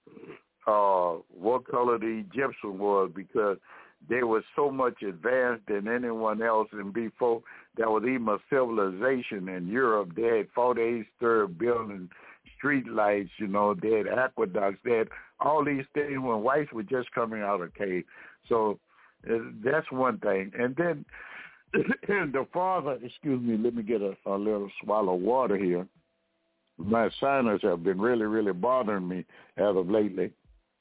uh, what color the Egyptian was because they were so much advanced than anyone else. And before there was even a civilization in Europe, they had forty-eight story building, street lights, you know, they had aqueducts, they had all these things when whites were just coming out of cave. So uh, that's one thing. And then the father, excuse me, let me get a, a little swallow of water here. My sinus have been really, really bothering me as of lately.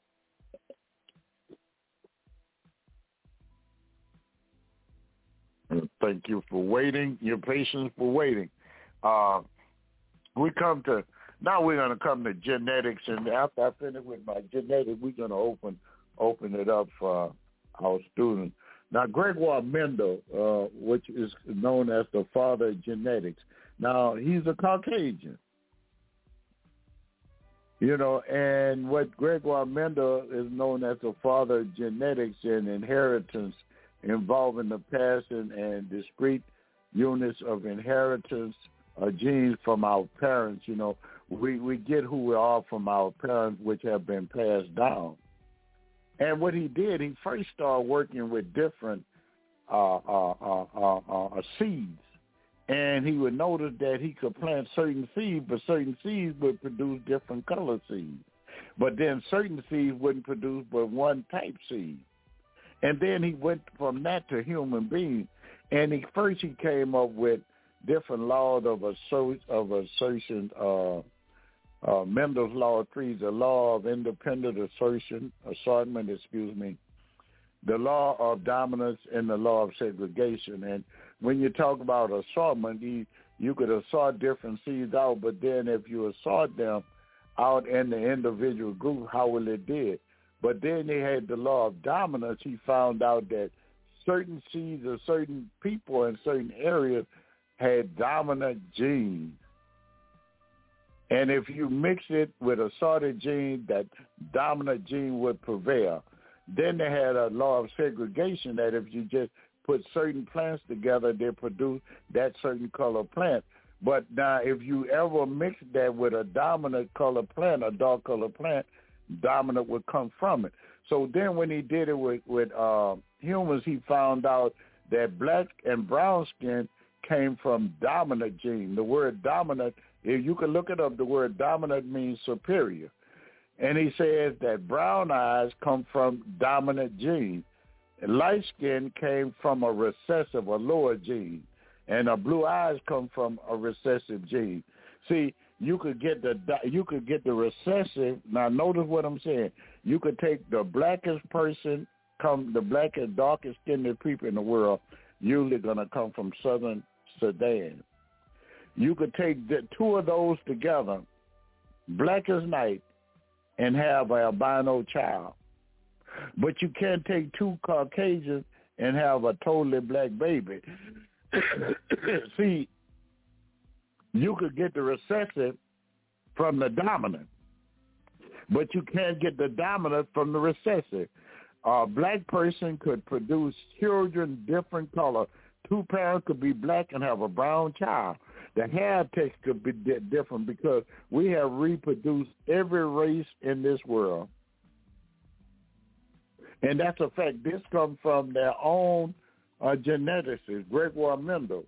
And thank you for waiting, your patience for waiting. Uh, we come to, now we're going to come to genetics, and after I finish with my genetics, we're going to open open it up for our students. Now, Gregoire Mendel, uh, which is known as the father of genetics, now he's a Caucasian. You know, and what Gregoire Mendel is known as the father of genetics and inheritance involving the passing and discrete units of inheritance of genes from our parents. You know, we, we get who we are from our parents, which have been passed down. And what he did, he first started working with different uh, uh, uh, uh, uh, seeds. And he would notice that he could plant certain seeds, but certain seeds would produce different color seeds. But then certain seeds wouldn't produce but one type seed. And then he went from that to human beings. And he, first he came up with different laws of, assert, of assertion, uh, uh, Mendel's Law of Three, the law of independent assertion, assortment, excuse me, the law of dominance, and the law of segregation. And when you talk about assortment, you, you could assort different seeds out, but then if you assort them out in the individual group how well it did. But then they had the law of dominance. He found out that certain seeds of certain people in certain areas had dominant genes. And if you mix it with a assorted gene, that dominant gene would prevail. Then they had a law of segregation that if you just put certain plants together, they produce that certain color plant. But now if you ever mix that with a dominant color plant, a dark color plant, dominant would come from it. So then when he did it with, with uh, humans, he found out that black and brown skin came from dominant gene. The word dominant, if you can look it up, the word dominant means superior. And he says that brown eyes come from dominant gene. Light skin came from a recessive, a lower gene. And uh, blue eyes come from a recessive gene. See, you could get the you could get the recessive. Now, notice what I'm saying. You could take the blackest person, come the blackest, darkest skinned people in the world, usually going to come from southern Sudan. You could take the two of those together, black as night, and have an albino child. But you can't take two Caucasians and have a totally black baby. See, you could get the recessive from the dominant, but you can't get the dominant from the recessive. A black person could produce children different color. Two parents could be black and have a brown child. The hair texture could be different because we have reproduced every race in this world. And that's a fact. This comes from their own uh, geneticist, Gregoire Mendel.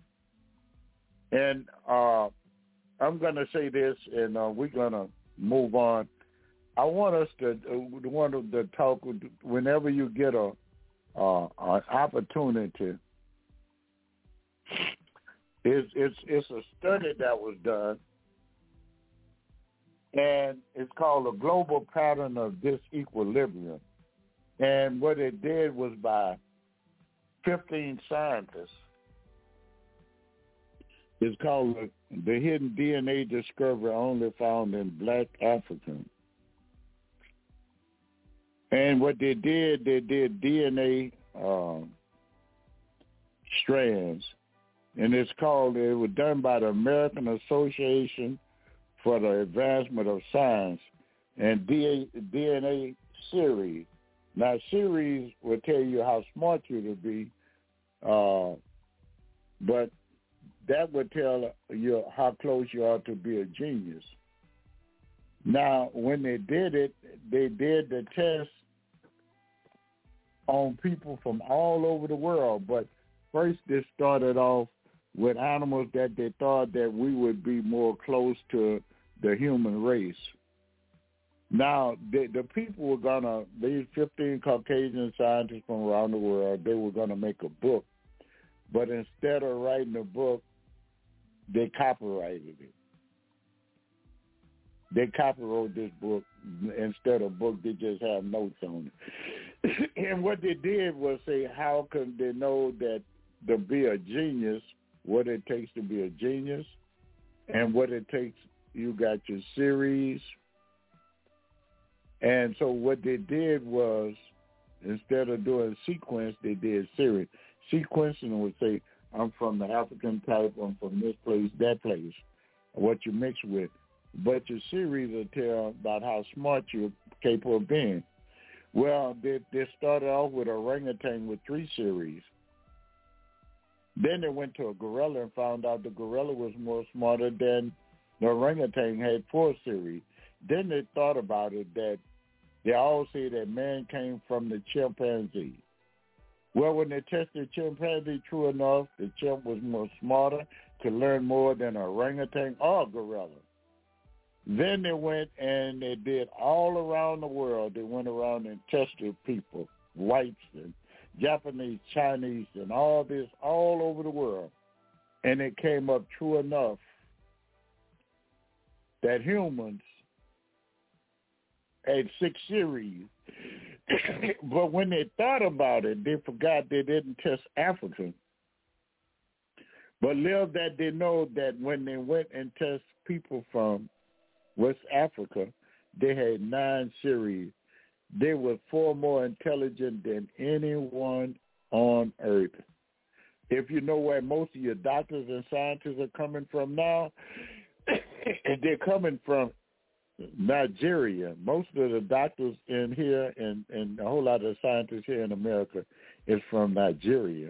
And uh, I'm going to say this, and uh, we're going to move on. I want us to uh, want to talk whenever you get a uh, an opportunity. It's it's it's a study that was done, and it's called a global pattern of disequilibrium. And what it did was by fifteen scientists. It's called the, the hidden D N A discovery only found in black Africans. And what they did, they did D N A um, strands, and it's called, it was done by the American Association for the Advancement of Science, and D N A series. Now, series will tell you how smart you to be, uh, but that would tell you how close you are to be a genius. Now, when they did it, they did the test on people from all over the world, but first they started off with animals that they thought that we would be more close to the human race. Now, the, the people were going to, these fifteen Caucasian scientists from around the world, they were going to make a book. But instead of writing a book, they copyrighted it. They copyrighted this book. Instead of book, they just have notes on it. And what they did was say, how can they know that to be a genius, what it takes to be a genius, and what it takes, you got your series. And so what they did was, instead of doing sequence, they did series. Sequencing would say, I'm from the African type, I'm from this place, that place, what you mix with. But your series will tell about how smart you're capable of being. Well, they, they started off with orangutan with three series. Then they went to a gorilla and found out the gorilla was more smarter than the orangutan, had four series. Then they thought about it that they all say that man came from the chimpanzee. Well, when they tested chimpanzee, true enough, the chimp was more smarter to learn more than an orangutan or a gorilla. Then they went and they did all around the world. They went around and tested people, whites and Japanese, Chinese, and all this all over the world. And it came up true enough that humans had six series. But when they thought about it, they forgot they didn't test Africans. But little that they know that when they went and test people from West Africa, they had nine series. They were far more intelligent than anyone on earth. If you know where most of your doctors and scientists are coming from now, they're coming from Nigeria. Most of the doctors in here and, and a whole lot of the scientists here in America is from Nigeria.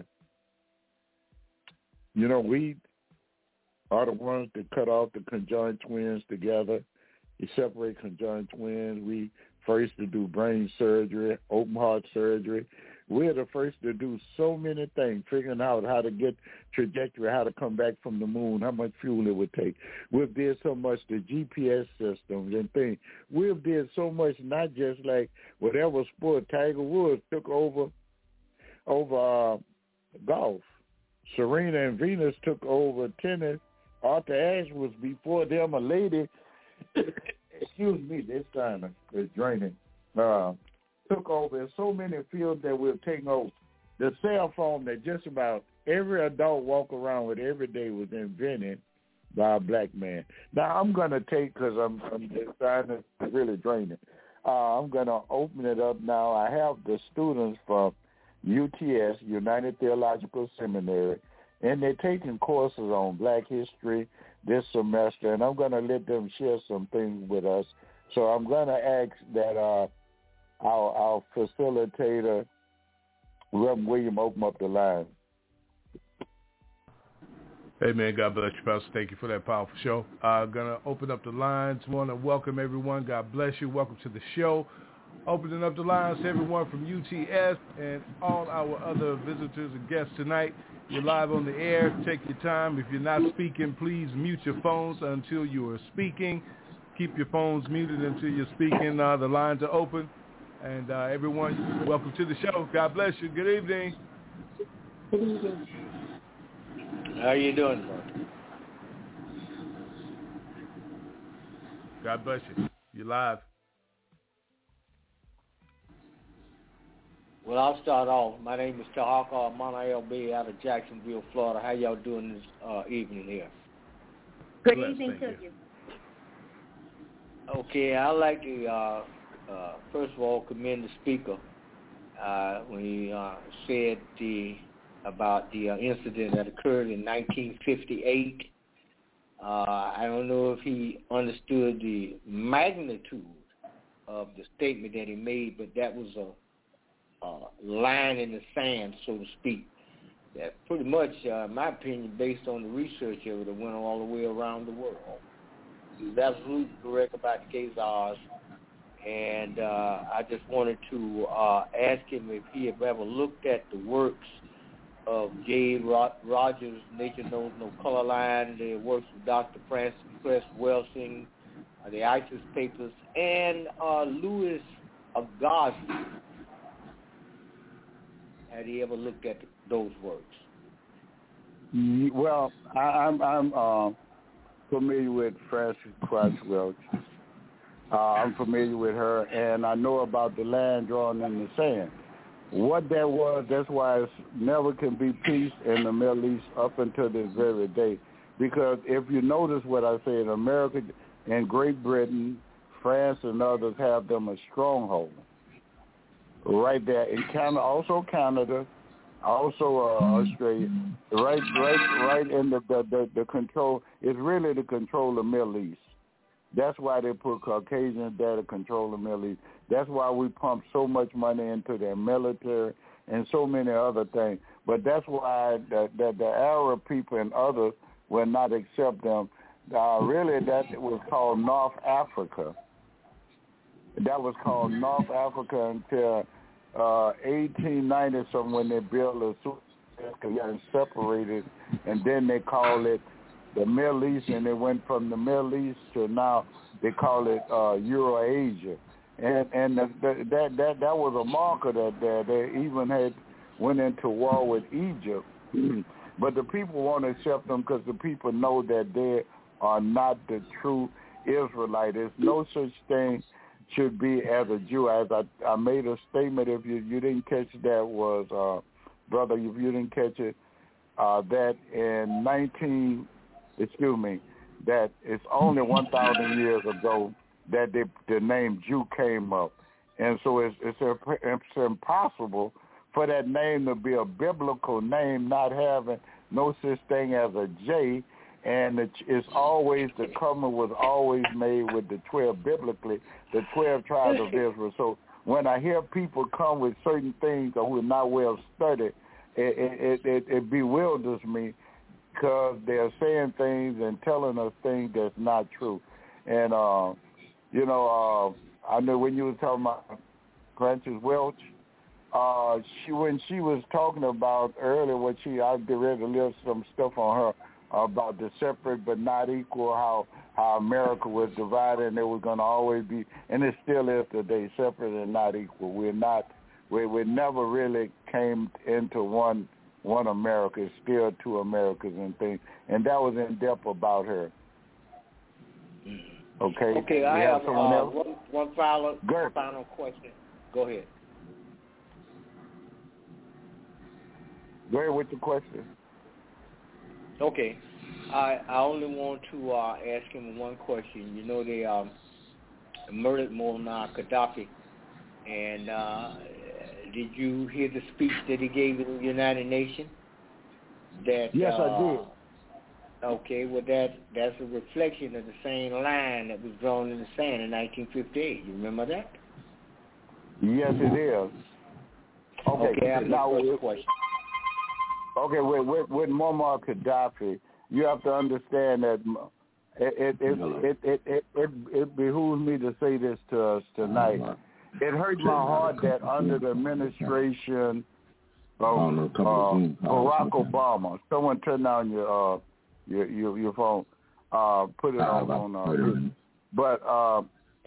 You know, we are the ones that cut off the conjoined twins together. We separate conjoined twins. We first to do brain surgery, open heart surgery. We're the first to do so many things, figuring out how to get trajectory, how to come back from the moon, how much fuel it would take. We've did so much the G P S systems and things. We've did so much, not just like whatever sport Tiger Woods took over over uh, golf. Serena and Venus took over tennis. Arthur Ashe was before them a lady. Excuse me, this time is draining. Uh, took over in so many fields that we're taking over. The cell phone that just about every adult walk around with every day was invented by a black man. Now, I'm going to take, because I'm, I'm just trying to really drain it, uh, I'm going to open it up now. I have the students from U T S, United Theological Seminary, and they're taking courses on black history this semester, and I'm going to let them share some things with us. So I'm going to ask that uh, our, our facilitator, Reverend William, open up the line. Hey, man, God bless you, Pastor. Thank you for that powerful show. I'm uh, going to open up the lines. Want to welcome everyone. God bless you. Welcome to the show. Opening up the lines to everyone from U T S and all our other visitors and guests tonight. You're live on the air. Take your time. If you're not speaking, please mute your phones until you are speaking. Keep your phones muted until you're speaking. Uh, the lines are open. And uh, everyone, welcome to the show. God bless you. Good evening. Good evening. How you doing, bro? God bless you. You're live. Well, I'll start off. My name is Tahaka Amana L B out of Jacksonville, Florida. How y'all doing this uh, evening here? Good Bless, evening to you. you. Okay, I'd like to, uh, uh, first of all, commend the speaker uh, when he uh, said the about the uh, incident that occurred in nineteen fifty-eight. Uh, I don't know if he understood the magnitude of the statement that he made, but that was a Uh, line in the sand, so to speak, that pretty much, uh, in my opinion, based on the research of it, that went all the way around the world. He's absolutely correct about the Khazars, and uh, I just wanted to uh, ask him if he had ever looked at the works of J. Rogers, Nature Knows No Color Line, the works of Doctor Francis Cress Welsing, uh, the ISIS Papers, and uh, Louis Agassiz. Had he ever looked at those works? Well, I, I'm I'm uh, familiar with Frances Cress Welch. Uh, I'm familiar with her, and I know about the line drawn in the sand. What that was, that's why it never can be peace in the Middle East up until this very day. Because if you notice what I said, America and Great Britain, France, and others have them a stronghold. Right there in Canada, also Canada, also uh, Australia, right, right, right in the the, the the control. It's really to control the Middle East. That's why they put Caucasians there to control the Middle East. That's why we pump so much money into their military and so many other things. But that's why the the, the Arab people and others will not accept them. Uh, really, that was called North Africa. That was called North Africa until uh, eighteen ninety something when they built a Suez and separated, and then they call it the Middle East, and they went from the Middle East to now they call it uh, Eurasia, and and the, the, that that that was a marker that, that they even had went into war with Egypt, but the people won't accept them because the people know that they are not the true Israelite. There's no such thing should be as a Jew. As I, I made a statement, if you, you didn't catch that, was, uh, brother, if you didn't catch it, uh, that in nineteen, excuse me, that it's only one thousand years ago that they, the name Jew came up. And so it's, it's, it's impossible for that name to be a biblical name, not having no such thing as a J. And it's always, the covenant was always made with the twelve biblically, the twelve tribes of Israel. So when I hear people come with certain things who are not well studied, it, it, it, it bewilders me, because they're saying things and telling us things that's not true. And, uh, you know, uh, I know when you were talking about Frances Welch, uh, she when she was talking about earlier what she, I read a little some stuff on her about the separate but not equal, how, how America was divided and it was going to always be, and it still is today, separate and not equal. We're not, we, we never really came into one one America. It's still two Americas and things, and that was in depth about her. Okay. Okay, we I have, have someone uh, else? one, one final, Go final question. Go ahead. Go ahead with the question. Okay. I I only want to uh, ask him one question. You know, they um, murdered Muammar Gaddafi, and uh, did you hear the speech that he gave in the United Nations? That, yes, uh, I did. Okay, well, that that's a reflection of the same line that was drawn in the sand in nineteen fifty-eight. You remember that? Yes, it is. Okay, okay I have now, no further question. Okay, with, with, with Muammar Gaddafi, you have to understand that it it it, it, it, it, it it behooves me to say this to us tonight. It hurt my heart that under the administration of uh, Barack Obama, someone turn down your uh, your, your your phone, uh, put it on on. Uh, but uh,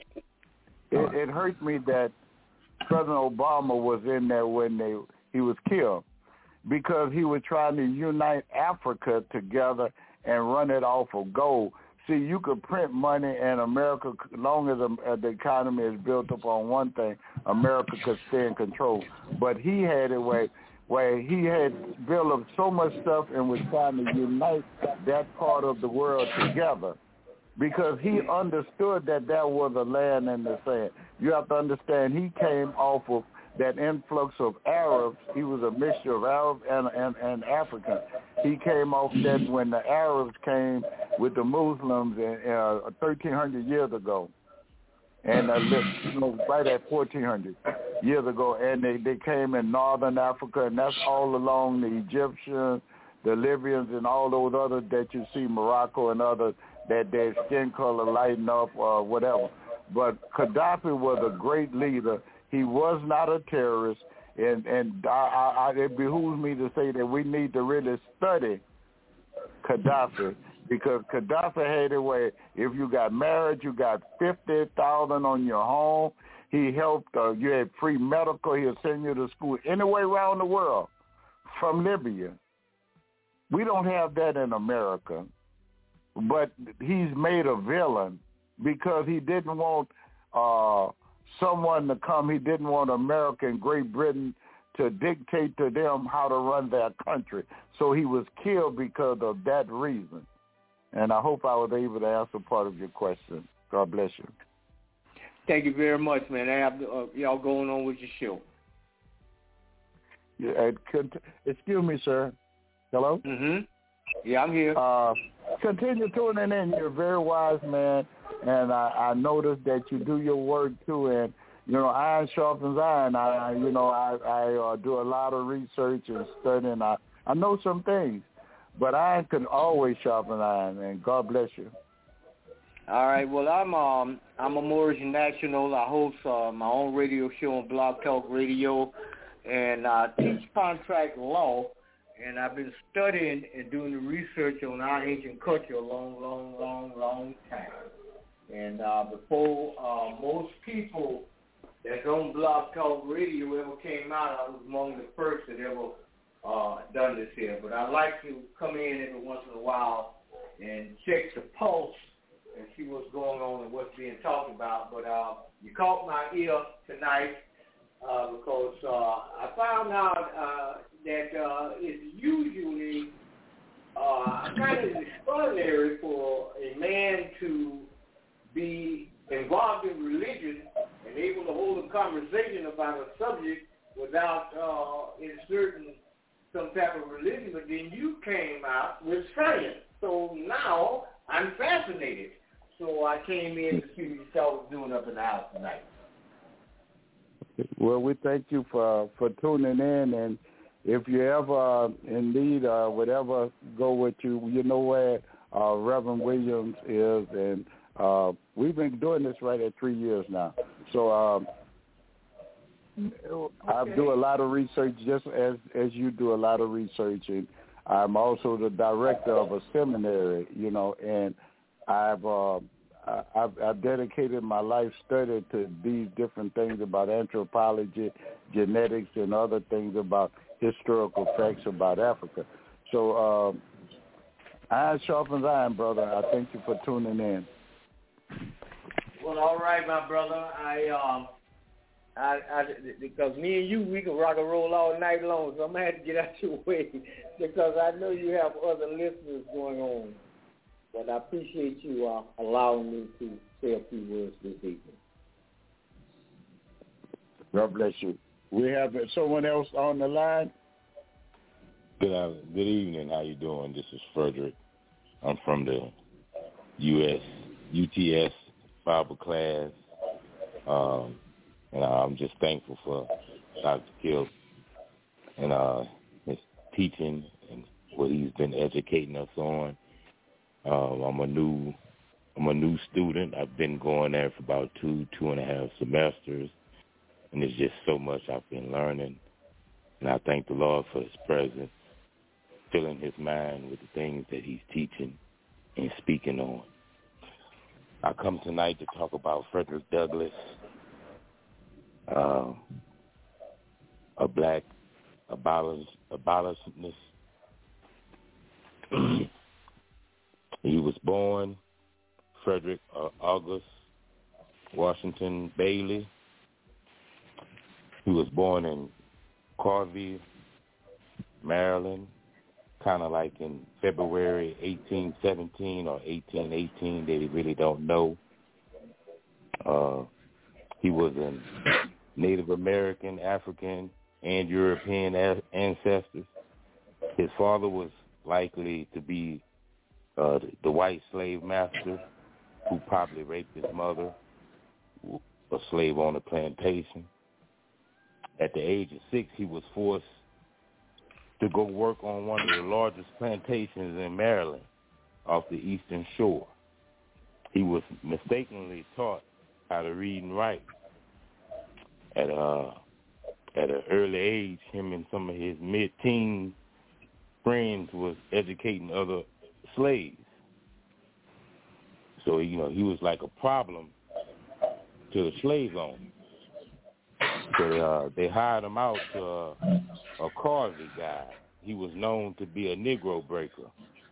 it, it hurt me that President Obama was in there when they he was killed, because he was trying to unite Africa together and run it off of gold. See, you could print money, and America, as long as the, the economy is built upon one thing, America could stay in control. But he had it where, where he had built up so much stuff and was trying to unite that part of the world together, because he understood that there was a land in the sand. You have to understand, he came off of that influx of Arabs. He was a mixture of Arab and, and, and African. He came off that when the Arabs came with the Muslims in, uh, thirteen hundred years ago, and uh, you know, right at fourteen hundred years ago, and they, they came in northern Africa, and that's all along the Egyptians, the Libyans, and all those others that you see, Morocco and others, that their skin color lighten up or whatever. But Gaddafi was a great leader. He was not a terrorist, and, and I, I, it behooves me to say that we need to really study Gaddafi, because Gaddafi had it where if you got married, you got fifty thousand on your home. He helped, uh, you had free medical. He'll send you to school anywhere around the world from Libya. We don't have that in America, but he's made a villain because he didn't want uh, someone to come. He didn't want America and Great Britain to dictate to them how to run their country. So he was killed because of that reason. And I hope I was able to answer part of your question. God bless you. Thank you very much, man. I have uh, y'all going on with your show. Yeah, it could, excuse me, sir. Hello? Mm-hmm. Yeah, I'm here. Uh, continue tuning in. You're a very wise man, and I, I noticed that you do your work too. And you know, iron sharpens iron. I, you know, I, I uh, do a lot of research and studying. I, I know some things, but iron can always sharpen iron. And God bless you. All right. Well, I'm um I'm a Moorish National. I host uh, my own radio show on Blog Talk Radio, and I teach contract law. And I've been studying and doing the research on our ancient culture a long, long, long, long time. And uh, before uh, most people that's on Blog Talk Radio ever came out, I was among the first that ever uh, done this here. But I like to come in every once in a while and check the pulse and see what's going on and what's being talked about. But uh, you caught my ear tonight uh, because uh, I found out uh, that uh, it's usually uh, kind of extraordinary for a man to be involved in religion and able to hold a conversation about a subject without uh, inserting some type of religion, but then you came out with science. So now I'm fascinated. So I came in to see what y'all was doing up in the house tonight. Well, we thank you for, for tuning in, and if you ever uh, in need or uh, whatever, go with you. You know where uh, Reverend Williams is, and uh, we've been doing this right at three years now. So um, okay. I do a lot of research, just as as you do a lot of research, and I'm also the director of a seminary, you know, and I've uh, I've, I've dedicated my life study to these different things about anthropology, genetics, and other things about historical facts about Africa. So um, iron sharpens iron, brother. I thank you for tuning in. Well, all right, my brother. I, um, I, I, because me and you, we can rock and roll all night long. So I'm gonna have to get out your way because I know you have other listeners going on. But I appreciate you uh, allowing me to say a few words this evening. God bless you. We have someone else on the line. Good, uh, good evening. How you doing? This is Frederick. I'm from the U S U T S Bible class, um, and I'm just thankful for Doctor Kill and uh, his teaching and what he's been educating us on. Uh, I'm a new, I'm a new student. I've been going there for about two, two and a half semesters, and there's just so much I've been learning. And I thank the Lord for His presence, filling His mind with the things that He's teaching and speaking on. I come tonight to talk about Frederick Douglass, uh, a black abolish, abolitionist. He was born Frederick uh, August Washington Bailey. He was born in Carvey, Maryland, kind of like in February eighteen seventeen or eighteen eighteen. They really don't know. Uh, he was a Native American, African, and European a- ancestors. His father was likely to be uh, the, the white slave master who probably raped his mother, a slave on a plantation. At the age of six, he was forced to go work on one of the largest plantations in Maryland off the eastern shore. He was mistakenly taught how to read and write. At uh, at an early age, him and some of his mid-teen friends was educating other slaves. So, you know, he was like a problem to the slave owners. So uh, they hired him out to uh, a Carvey guy. He was known to be a Negro breaker.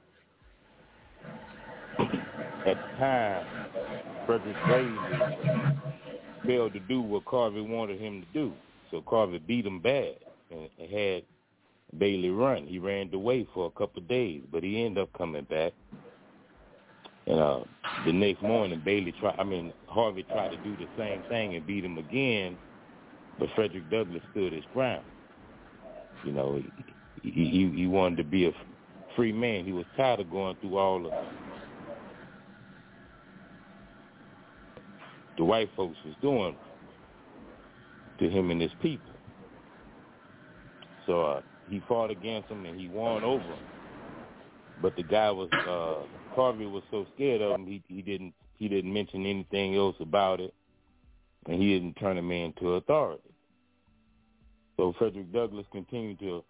At the time, Frederick Bailey failed to do what Carvey wanted him to do. So Carvey beat him bad and had Bailey run. He ran away for a couple of days, but he ended up coming back. And uh, the next morning, Bailey tried. I mean, Harvey tried to do the same thing and beat him again, but Frederick Douglass stood his ground. You know, he, he, he wanted to be a free man. He was tired of going through all the the white folks was doing to him and his people. So uh, he fought against him and he won over him. But the guy was uh, Carvey was so scared of him, he, he didn't he didn't mention anything else about it, and he didn't turn him into authority. So Frederick Douglass continued to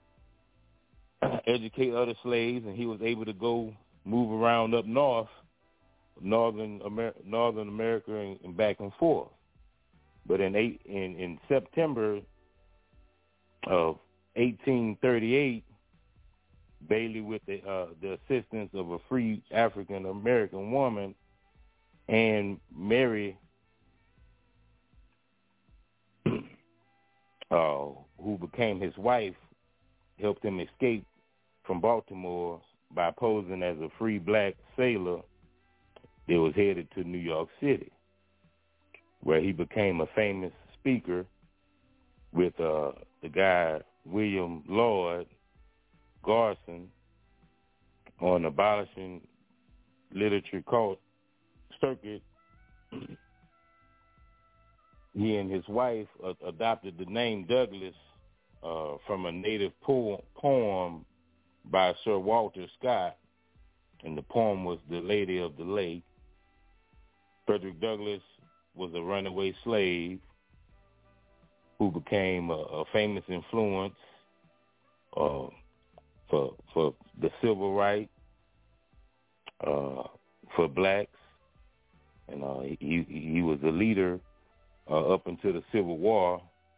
educate other slaves, and he was able to go move around up north, northern Amer- Northern America, and, and back and forth. But in eight, in, in September of eighteen thirty-eight, Bailey, with the uh, the assistance of a free African American woman, and Mary, uh, who became his wife, helped him escape from Baltimore by posing as a free black sailor that was headed to New York City, where he became a famous speaker with uh, the guy William Lloyd Garrison on abolishing literature cult circuit. He and his wife uh, adopted the name Douglas uh, from a native poem, poem by Sir Walter Scott, and the poem was The Lady of the Lake. Frederick Douglass was a runaway slave who became a, a famous influence uh, for for the civil rights, uh, for blacks, and uh, he he was a leader uh, up until the Civil War,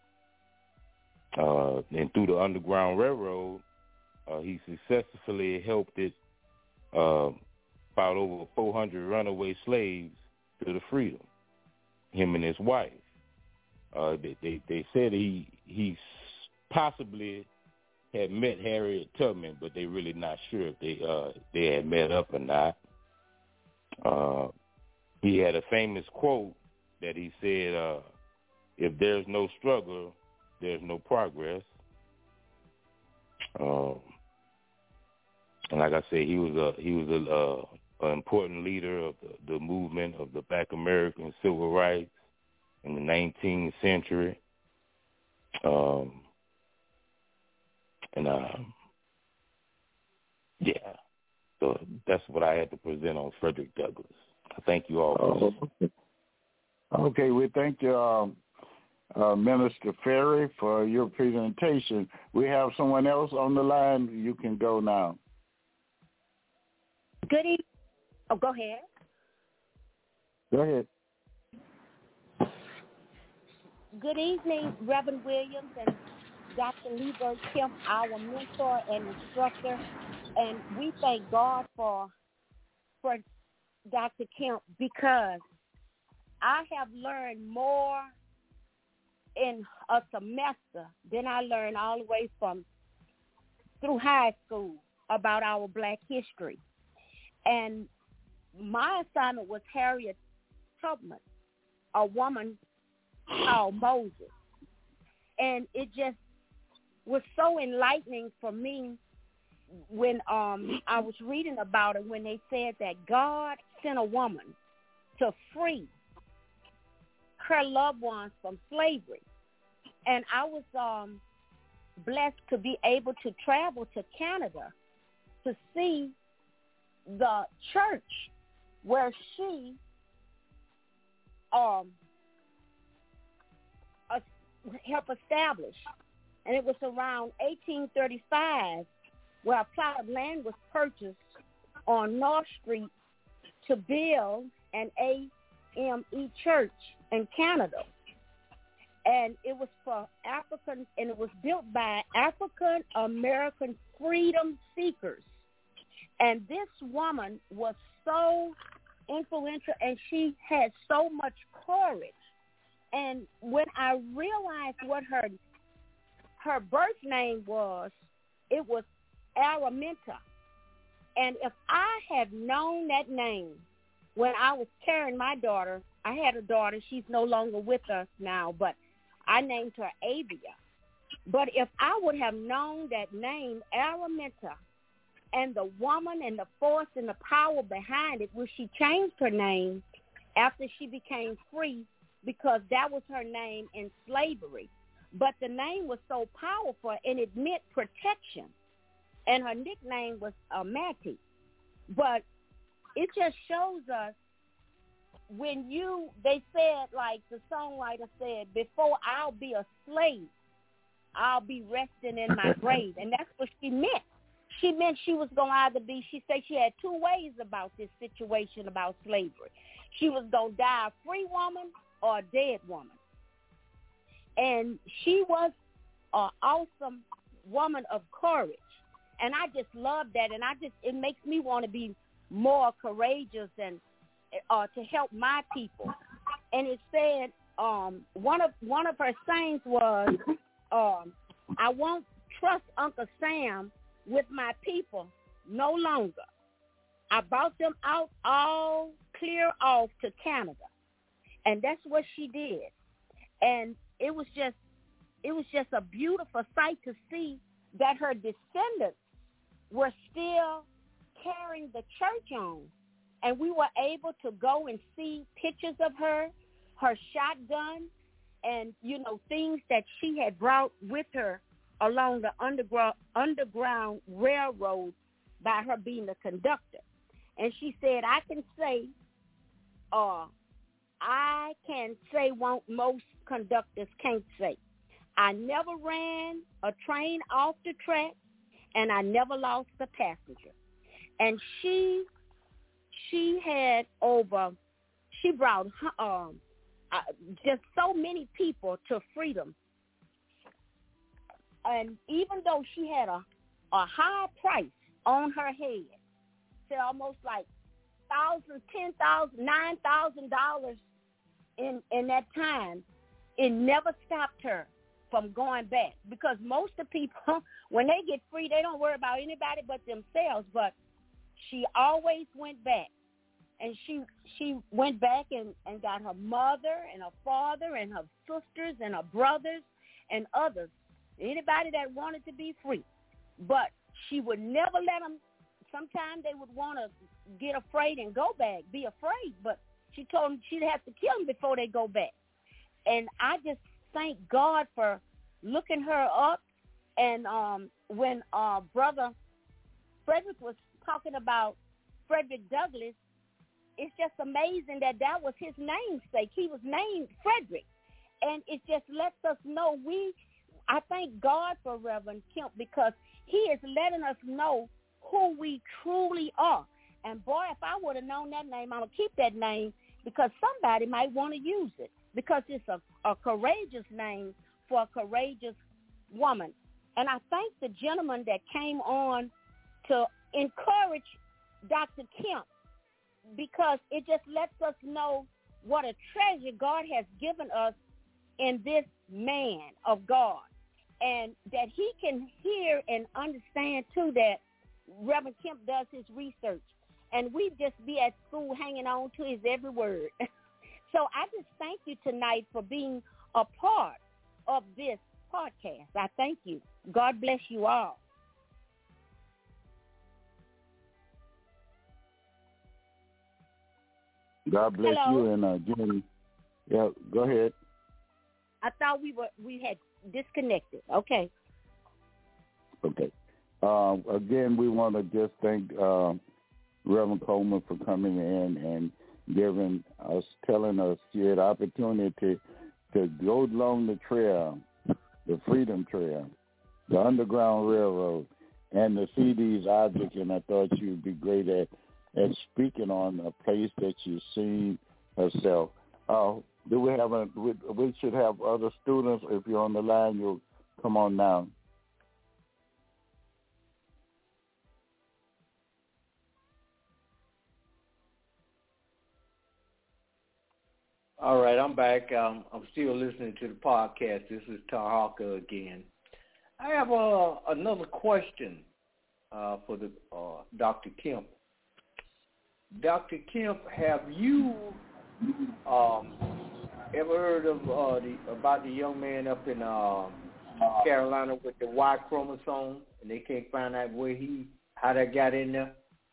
uh, and through the Underground Railroad, uh, he successfully helped it uh, about over four hundred runaway slaves to the freedom. Him and his wife. Uh, they, they they said he he possibly had met Harriet Tubman, but they really not sure if they uh they had met up or not. Uh, he had a famous quote that he said, uh, "If there's no struggle, there's no progress." Um, and like I said, he was a he was a uh, an important leader of the, the movement of the Black American civil rights in the nineteenth century. Um, and, um, yeah, so that's what I had to present on Frederick Douglass. I thank you all for listening. Okay. okay, we thank you, um, uh, Minister Ferry, for your presentation. We have someone else on the line. You can go now. Good evening. Oh, go ahead. Go ahead. Good evening, Reverend Williams and Doctor Lieber Kemp, our mentor and instructor. And we thank God for for Doctor Kemp, because I have learned more in a semester than I learned all the way from through high school about our Black history. And my assignment was Harriet Tubman, a woman called Moses. And it just was so enlightening for me when um, I was reading about it, when they said that God sent a woman to free her loved ones from slavery. And I was um, blessed to be able to travel to Canada to see the church where she um, uh, helped establish. And it was around eighteen thirty-five where a plot of land was purchased on North Street to build an A M E church in Canada. And it was for African, and it was built by African American freedom seekers. And this woman was so influential, and she had so much courage. And when I realized what her her birth name was, it was Araminta. And if I had known that name when I was carrying my daughter, I had a daughter, she's no longer with us now, but I named her Avia. But if I would have known that name, Araminta, and the woman and the force and the power behind it, when she changed her name after she became free, because that was her name in slavery. But the name was so powerful, and it meant protection. And her nickname was uh, Mattie. But it just shows us when you, they said, like the songwriter said, before I'll be a slave, I'll be resting in my grave. And that's what she meant. She meant she was going to either be, she said she had two ways about this situation about slavery. She was going to die a free woman or a dead woman. And she was an awesome woman of courage. And I just love that. And I just, it makes me want to be more courageous and uh, to help my people. And it said, um, one of one of her sayings was, um, I won't trust Uncle Sam with my people, no longer. I bought them out all clear off to Canada. And that's what she did. And it was just it was just a beautiful sight to see that her descendants were still carrying the church on. And we were able to go and see pictures of her, her shotgun, and, you know, things that she had brought with her along the underground, underground railroad by her being the conductor. And she said, I can say, uh, I can say what most conductors can't say. I never ran a train off the track, and I never lost a passenger. And she she had over, she brought um, uh, just so many people to freedom. And even though she had a, a high price on her head, say almost like thousand, ten thousand, nine thousand dollars in in that time, it never stopped her from going back. Because most of the people, when they get free, they don't worry about anybody but themselves. But she always went back, and she she went back and, and got her mother and her father and her sisters and her brothers and others, anybody that wanted to be free. But she would never let them. Sometimes they would want to get afraid and go back, be afraid. But she told them she'd have to kill them before they go back. And I just thank God for looking her up. And um, when uh, Brother Frederick was talking about Frederick Douglass, it's just amazing that that was his namesake. He was named Frederick. And it just lets us know we, I thank God for Reverend Kemp, because he is letting us know who we truly are. And boy, if I would have known that name, I would keep that name, because somebody might want to use it, because it's a, a courageous name for a courageous woman. And I thank the gentleman that came on to encourage Doctor Kemp, because it just lets us know what a treasure God has given us in this man of God, and that he can hear and understand, too, that Reverend Kemp does his research, and we just be at school hanging on to his every word. So I just thank you tonight for being a part of this podcast. I thank you. God bless you all. God bless Hello. you, and uh, Jimmy. Yeah, go ahead. I thought we were we had disconnected. Okay. Okay. Um, again, we want to just thank uh, Reverend Coleman for coming in and giving us, telling us she had opportunity to go along the trail, the Freedom Trail, the Underground Railroad, and to see these objects. And I thought she would be great at, at speaking on a place that she's seen herself. Uh, do we have a? We, we should have other students. If you're on the line, you'll come on now. All right, I'm back. Um, I'm still listening to the podcast. This is Tahaka again. I have uh, another question uh, for the uh, Doctor Kemp. Doctor Kemp, have you um, ever heard of uh, the about the young man up in uh, Carolina with the Y chromosome, and they can't find out where he how that got in there?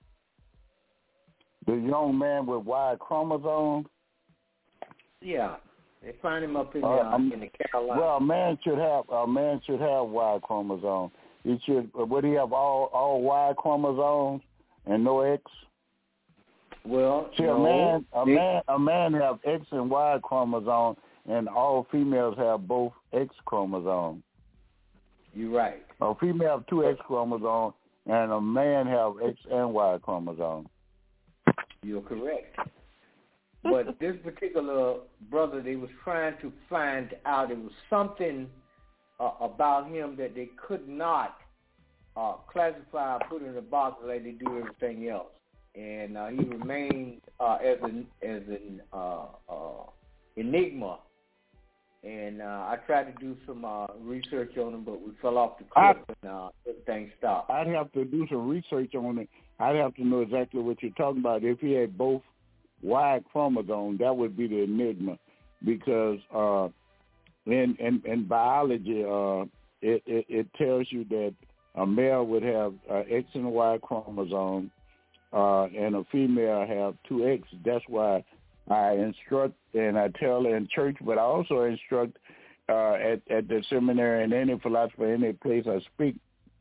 The young man with Y chromosome. Yeah, they find him up in, uh, uh, in the Carolina. Well, a man should have a man should have Y chromosome. He should. Would he have all all Y chromosomes and no X? Well, see, no, a man a they, man a man have X and Y chromosome, and all females have both X chromosomes. You're right. A female have two X chromosomes, and a man have X and Y chromosomes. You're correct. But this particular brother, they was trying to find out. It was something uh, about him that they could not uh, classify, put in a box like they do everything else. And uh, he remained uh, as an as an uh, uh, enigma and uh, I tried to do some uh, research on him, but we fell off the cliff I, and uh, everything stopped. I'd have to do some research on it. I'd have to know exactly what you're talking about. If he had both Y chromosomes, that would be the enigma, because uh, in, in in biology, uh, it, it it tells you that a male would have uh, X and Y chromosome, uh, and a female have two X. That's why I instruct and I tell in church, but I also instruct uh, at, at the seminary and any philosophy, any place I speak.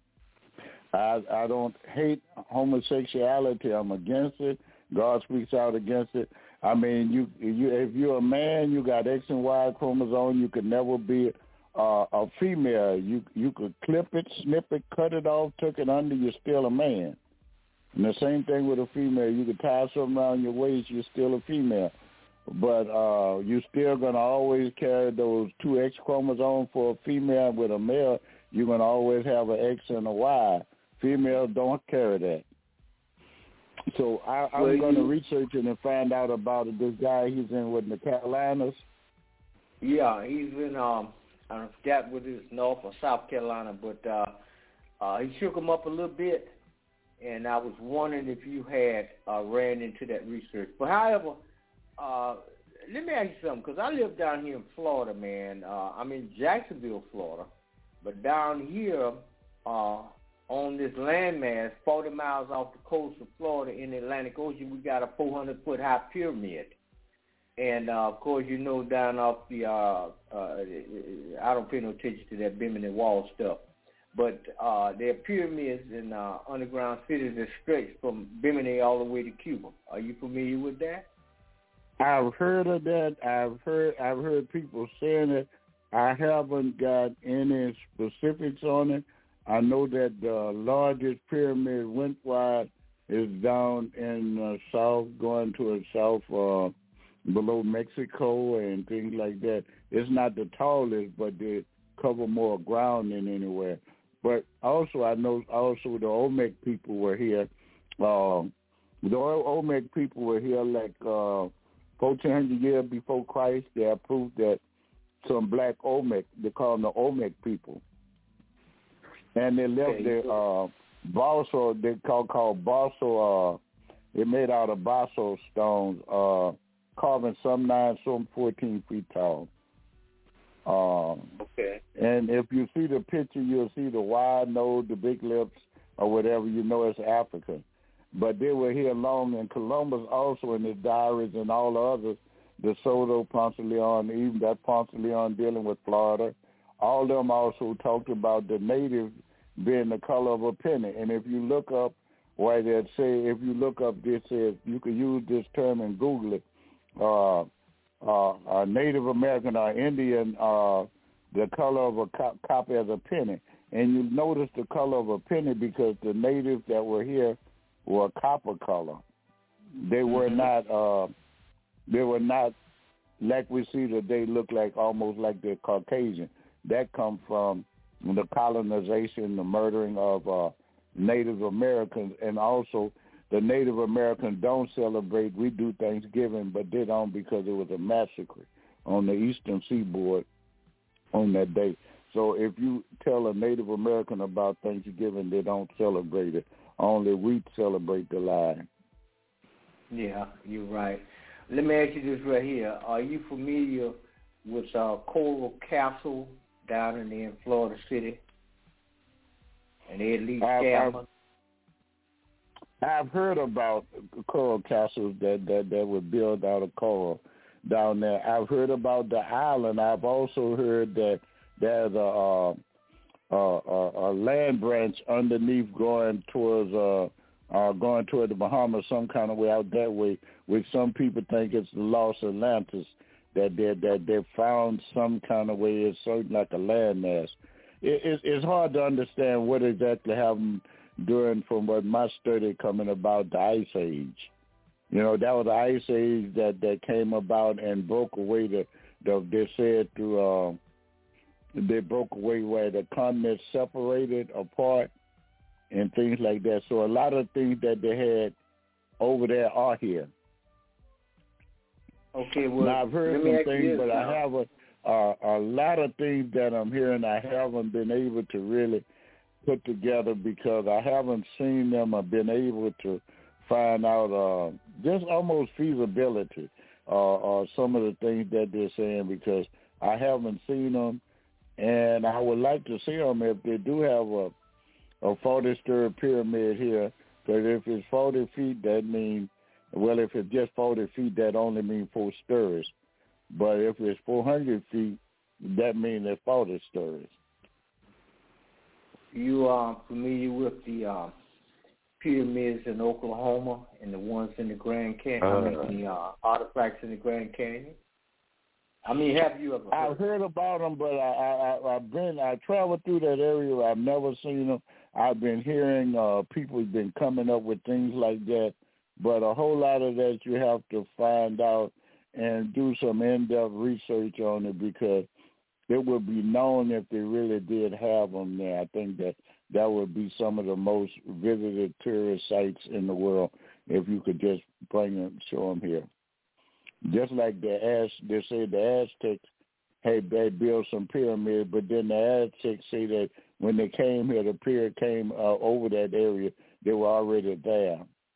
I, I don't hate homosexuality. I'm against it. God speaks out against it. I mean, you, you if you're a man, you got X and Y chromosome, you could never be uh, a female. You you could clip it, snip it, cut it off, tuck it under, you're still a man. And the same thing with a female. You could tie something around your waist, you're still a female. But uh, you're still going to always carry those two X chromosomes for a female. With a male, you're going to always have an X and a Y. Females don't carry that. So I, I'm well, going to research it and find out about it. This guy, he's in with the Carolinas. Yeah, he's in, um, I forgot whether it's North or South Carolina, but uh, uh, he shook him up a little bit. And I was wondering if you had uh, ran into that research. But however, uh, let me ask you something, because I live down here in Florida, man. Uh, I'm in Jacksonville, Florida. But down here uh, on this landmass, forty miles off the coast of Florida in the Atlantic Ocean, we got a four hundred foot high pyramid. And, uh, of course, you know, down off the, uh, uh, I don't pay no attention to that Bimini Wall stuff. But uh, there are pyramids in uh, underground cities that stretch from Bimini all the way to Cuba. Are you familiar with that? I've heard of that. I've heard I've heard people saying it. I haven't got any specifics on it. I know that the largest pyramid lengthwise is down in the south, going to the south uh, below Mexico and things like that. It's not the tallest, but they cover more ground than anywhere. But also, I know also the Olmec people were here. Uh, the Olmec people were here like uh, fourteen hundred years before Christ. They have proof that some black Olmec, they call them the Olmec people. And they left okay. the uh, balsa, they call called balsa, uh, they made out of balsa stones, uh, carving some nine, some fourteen feet tall. Um, okay. And if you see the picture, you'll see the wide nose, the big lips, or whatever, you know it's Africa. But they were here long, and Columbus also in his diaries and all the others, De Soto, Ponce de Leon, even that Ponce de Leon dealing with Florida, all of them also talked about the natives being the color of a penny. And if you look up why they say, if you look up this, says you can use this term and Google it, uh, Uh, uh, Native American or Indian, uh, the color of a co- copper as a penny. And you notice the color of a penny because the natives that were here were copper color. They were mm-hmm. not, uh, they were not like we see today, look like almost like they're Caucasian. That comes from the colonization, the murdering of uh, Native Americans, and also the Native Americans don't celebrate. We do Thanksgiving, but they don't because it was a massacre on the eastern seaboard on that day. So if you tell a Native American about Thanksgiving, they don't celebrate it. Only we celebrate the lie. Yeah, you're right. Let me ask you this right here. Are you familiar with uh, Coral Castle down in, in Florida City? And Ed Lee Scammer? I've heard about coral castles that, that, that were built out of coral down there. I've heard about the island. I've also heard that there's a, a, a, a land branch underneath going towards uh, uh, going toward the Bahamas, some kind of way out that way, which some people think it's the Lost Atlantis, that they that they found some kind of way. It's certain like a landmass. It, it, it's hard to understand what exactly happened during, from what my study coming about, the Ice Age. You know, that was the Ice Age that, that came about and broke away the, the they said through, uh, they broke away where the continents separated apart and things like that. So a lot of things that they had over there are here. Okay, well, now, I've heard some things, but now. I have a, uh, a lot of things that I'm hearing I haven't been able to really put together because I haven't seen them or been able to find out uh, just almost feasibility uh, or some of the things that they're saying because I haven't seen them, and I would like to see them if they do have a, a forty-story pyramid here, because if it's forty feet, that means, well, if it's just forty feet, that only means four stories. But if it's four hundred feet, that means it's forty stories. You are familiar with the uh, pyramids in Oklahoma and the ones in the Grand Canyon, uh, I mean, the uh, artifacts in the Grand Canyon? I mean, have you ever heard? I've heard about them, but I, I, I've been, I traveled through that area. I've never seen them. I've been hearing uh, people have been coming up with things like that, but a whole lot of that you have to find out and do some in-depth research on it because it would be known if they really did have them there. I think that that would be some of the most visited tourist sites in the world if you could just bring them, show them here. Just like the Az, they say the Aztecs, hey, they built some pyramids, but then the Aztecs say that when they came here, the pyramid came uh, over that area, they were already there.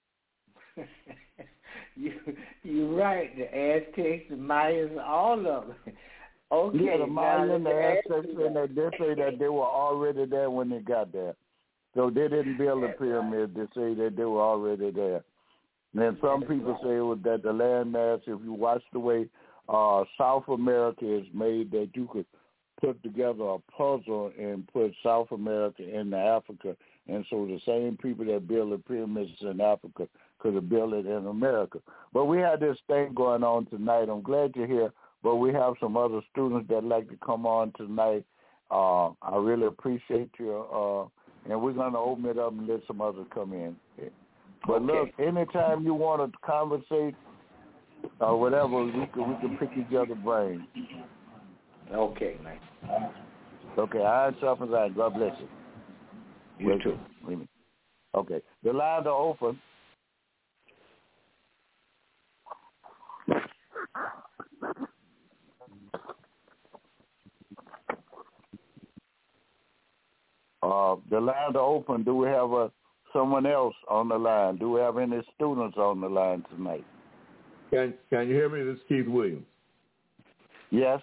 you, you're right. The Aztecs, the Mayans, all of them. Okay. Yeah, the Mayans, the Aztecs, and that. they, they say that they were already there when they got there. So they didn't build the pyramid. They say that they were already there. And some people say it was that the landmass, if you watch the way uh, South America is made, that you could put together a puzzle and put South America into Africa. And so the same people that build the pyramids in Africa could have built it in America. But we had this thing going on tonight. I'm glad you're here, but we have some other students that like to come on tonight. Uh, I really appreciate you. Uh, and we're going to open it up and let some others come in. But okay. Look, anytime you want to conversate or whatever, we can we can pick each other's brains. Okay, man. Okay, iron sharpens iron. God bless you. You wait, too. Wait a minute. Okay, the lines are open. Uh, the lines are open. Do we have a someone else on the line? Do we have any students on the line tonight? Can Can you hear me? This is Keith Williams. Yes.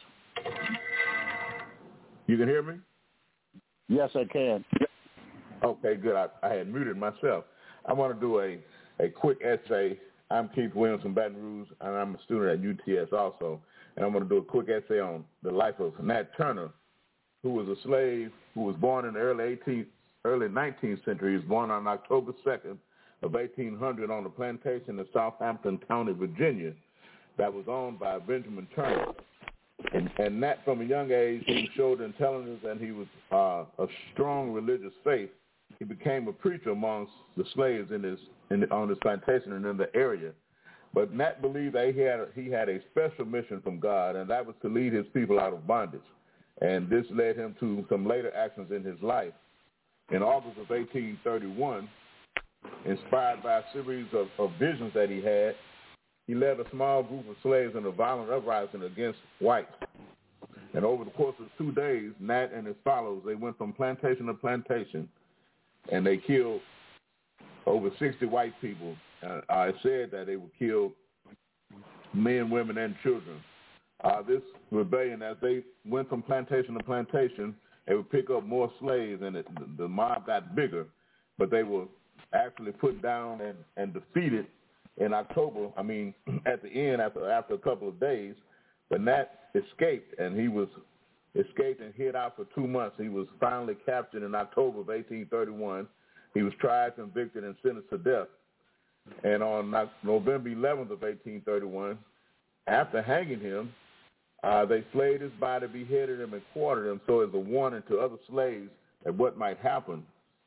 You can hear me? Yes, I can. Okay, good. I, I had muted myself. I want to do a, a quick essay. I'm Keith Williams from Baton Rouge, and I'm a student at U T S also. And I'm going to do a quick essay on the life of Nat Turner, who was a slave who was born in the early eighteenth, early nineteenth century. He was born on October second of eighteen hundred on a plantation in Southampton County, Virginia, that was owned by Benjamin Turner. And, and Nat, from a young age, he showed intelligence and he was uh, a strong religious faith. He became a preacher amongst the slaves in his in, on his plantation and in the area. But Nat believed that he had a, he had a special mission from God, and that was to lead his people out of bondage. And this led him to some later actions in his life. In August of eighteen thirty-one, inspired by a series of, of visions that he had, he led a small group of slaves in a violent uprising against whites. And over the course of two days, Nat and his followers, they went from plantation to plantation, and they killed over sixty white people. Uh, I said that they would kill men, women, and children. Uh, this rebellion, as they went from plantation to plantation, they would pick up more slaves, and it, the, the mob got bigger, but they were actually put down and, and defeated in October, I mean, at the end, after after a couple of days. But Nat escaped, and he was escaped and hid out for two months. He was finally captured in October of eighteen thirty-one. He was tried, convicted, and sentenced to death. And on November eleventh of eighteen thirty-one, after hanging him, uh, they flayed his body, beheaded him, and quartered him so as a warning to other slaves at what might happen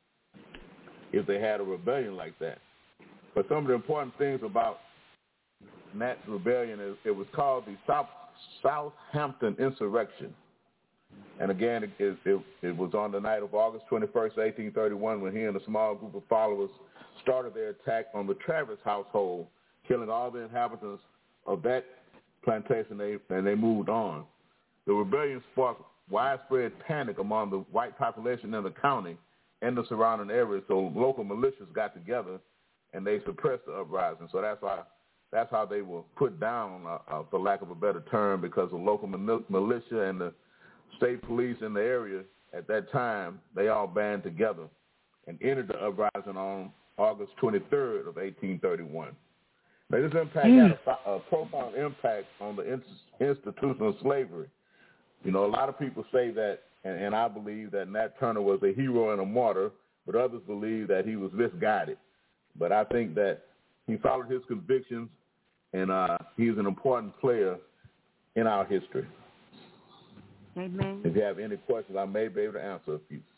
if they had a rebellion like that. But some of the important things about Nat's rebellion is it was called the South, Southampton Insurrection. And again, it, it, it was on the night of August twenty-first, eighteen thirty-one, when he and a small group of followers started their attack on the Travis household, killing all the inhabitants of that plantation, they, and they moved on. The rebellion sparked widespread panic among the white population in the county and the surrounding areas, so local militias got together and they suppressed the uprising. So that's why that's how they were put down, uh, uh, for lack of a better term, because the local militia and the state police in the area at that time, they all band together and entered the uprising on August twenty-third of eighteen thirty-one. Now, this impact mm. had a, a profound impact on the institution of slavery. You know, a lot of people say that, and, and I believe that Nat Turner was a hero and a martyr, but others believe that he was misguided. But I think that he followed his convictions, and uh, he's an important player in our history. Amen. If you have any questions, I may be able to answer a few.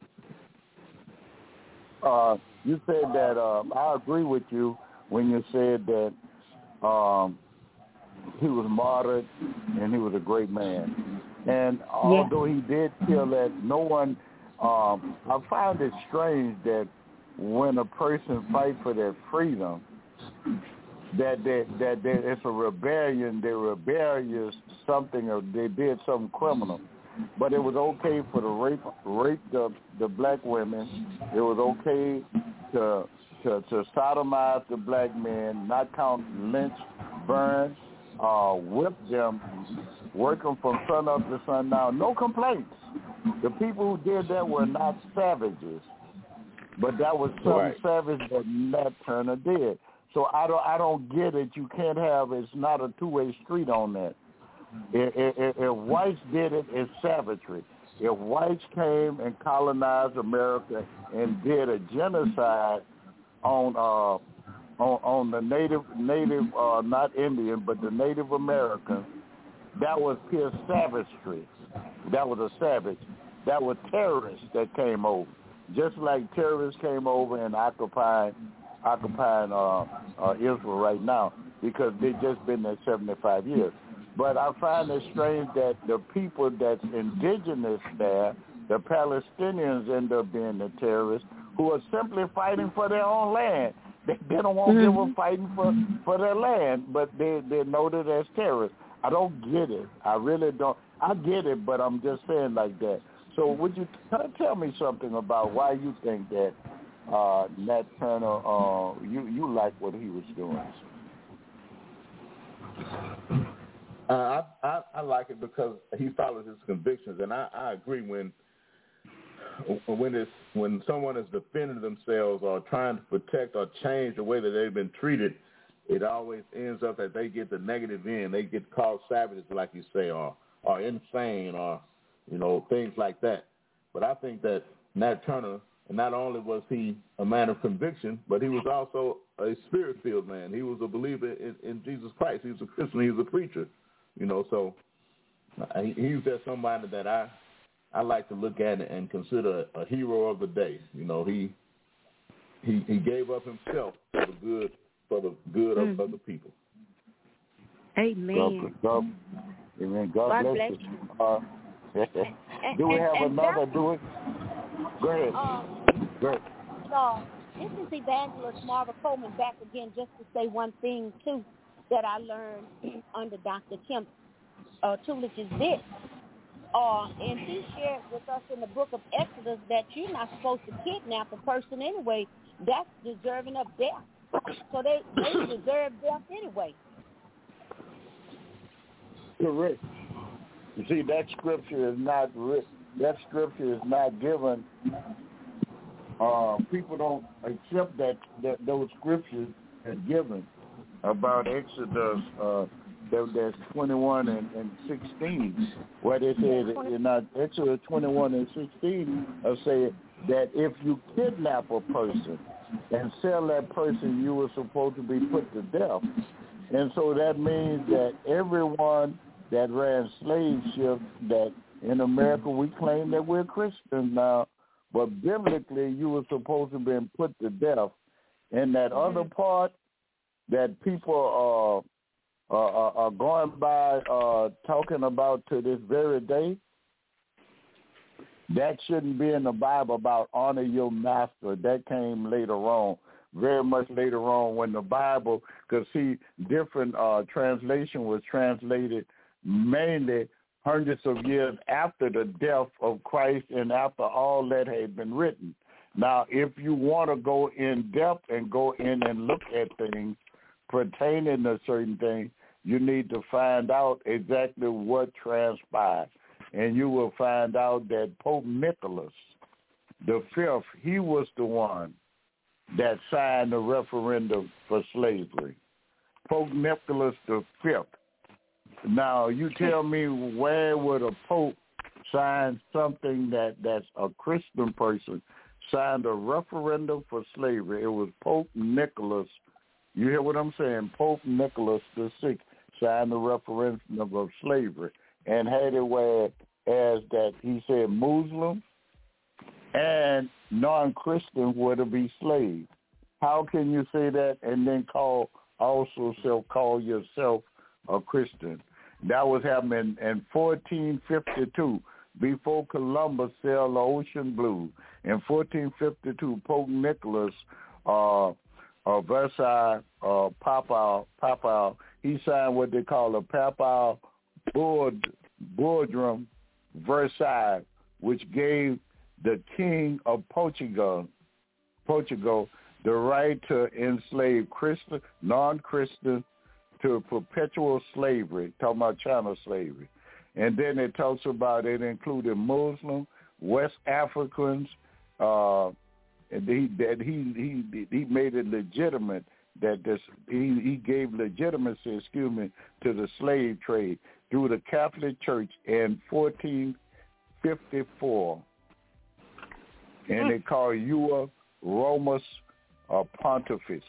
Uh, you said that, um, I agree with you when you said that um, he was martyred and he was a great man. And although yeah. he did feel that no one, um, I find it strange that when a person fights for their freedom, that they, that they, it's a rebellion, they're rebellious something, or they did something criminal. But it was okay for the rape, rape the, the black women. It was okay to, to to sodomize the black men, not count, lynch, burn, uh, whip them, work them from sun up to sundown. No complaints. The people who did that were not savages, but that was some right. savage that Nat Turner did. So I don't I don't get it. You can't have, it's not a two-way street on that. If, if, if whites did it, it's savagery. If whites came and colonized America and did a genocide on uh, on, on the native native uh, not Indian but the Native Americans, that was pure savagery. That was a savage. That was terrorists that came over, just like terrorists came over and occupied occupying uh, uh, Israel right now, because they've just been there seventy-five years. But I find it strange that the people that's indigenous there, the Palestinians, end up being the terrorists, who are simply fighting for their own land. They, they don't want mm-hmm. people fighting for, for their land, but they, they're noted as terrorists. I don't get it. I really don't. I get it, but I'm just saying like that. So would you t- tell me something about why you think that uh, Nat Turner, uh, you, you like what he was doing? Uh, I, I I like it because he follows his convictions, and I, I agree when when it's when someone is defending themselves or trying to protect or change the way that they've been treated, it always ends up that they get the negative end. They get called savages, like you say, or or insane, or you know things like that. But I think that Nat Turner, not only was he a man of conviction, but he was also a spirit-filled man. He was a believer in, in Jesus Christ. He was a Christian. He was a preacher. You know, so uh, he, he's just somebody that I I like to look at and consider a hero of the day. You know, he he he gave up himself for the good for the good of mm. other people. Amen. God, God, amen. God, God bless, bless you. Uh, do we have and, another? And do it? Go ahead. Um, Go ahead. So this is Evangelist Marva Coleman back again, just to say one thing too that I learned under Doctor Kim uh, Tulich is this. Uh, and he shared with us in the book of Exodus that you're not supposed to kidnap a person anyway. That's deserving of death. So they, they deserve death anyway. Correct. You see, that scripture is not that scripture is not given. Uh, people don't accept that, that those scriptures are given about Exodus. Uh, There's twenty-one and, and sixteen, where they say that in Exodus twenty-one and sixteen, uh, say that if you kidnap a person and sell that person, you were supposed to be put to death. And so that means that everyone that ran slave ships, that in America we claim that we're Christians now, but biblically you were supposed to be put to death. And that other part that people uh, uh, are going by uh, talking about to this very day, that shouldn't be in the Bible about honor your master. That came later on, very much later on when the Bible, because see, different uh, translation was translated mainly hundreds of years after the death of Christ and after all that had been written. Now, if you want to go in depth and go in and look at things pertaining to certain things, you need to find out exactly what transpired. And you will find out that Pope Nicholas the Fifth, he was the one that signed the referendum for slavery. Pope Nicholas the Fifth. Now, you tell me where would a pope sign something that, that's a Christian person, signed a referendum for slavery? It was Pope Nicholas. You hear what I'm saying? Pope Nicholas the Sixth signed the referendum of slavery and had it where as that he said Muslims and non-Christians were to be slaves. How can you say that and then call also self call yourself a Christian? That was happening in fourteen fifty-two, before Columbus sailed the ocean blue. In fourteen fifty-two, Pope Nicholas, uh, uh, Versailles, uh, Papal, Papal, he signed what they call a Papal Bullroom Versailles, which gave the King of Portugal, Portugal, the right to enslave Christian, non-Christian to perpetual slavery, talking about China slavery. And then it talks about it included Muslim, West Africans, uh, and he, that he, he, he made it legitimate that this, he, he gave legitimacy, excuse me, to the slave trade through the Catholic Church in fourteen fifty-four. And they call you Romus uh, Pontifex.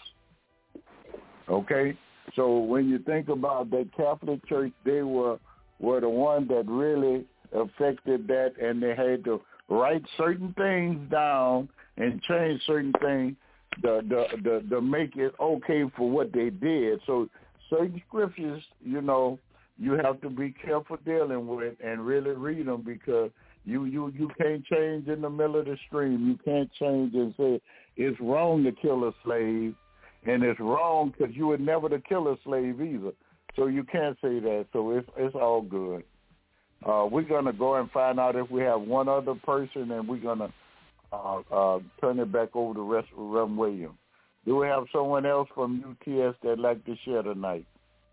Okay? So when you think about that Catholic Church, they were were the one that really affected that, and they had to write certain things down and change certain things to, to, to, to make it okay for what they did. So certain scriptures, you know, you have to be careful dealing with and really read them, because you, you, you can't change in the middle of the stream. You can't change and say it's wrong to kill a slave, and it's wrong because you would never to kill a slave either. So you can't say that. So it's it's all good. Uh, we're going to go and find out if we have one other person, and we're going to uh, uh, turn it back over to rest of Reverend William. Do we have someone else from U T S that'd like to share tonight?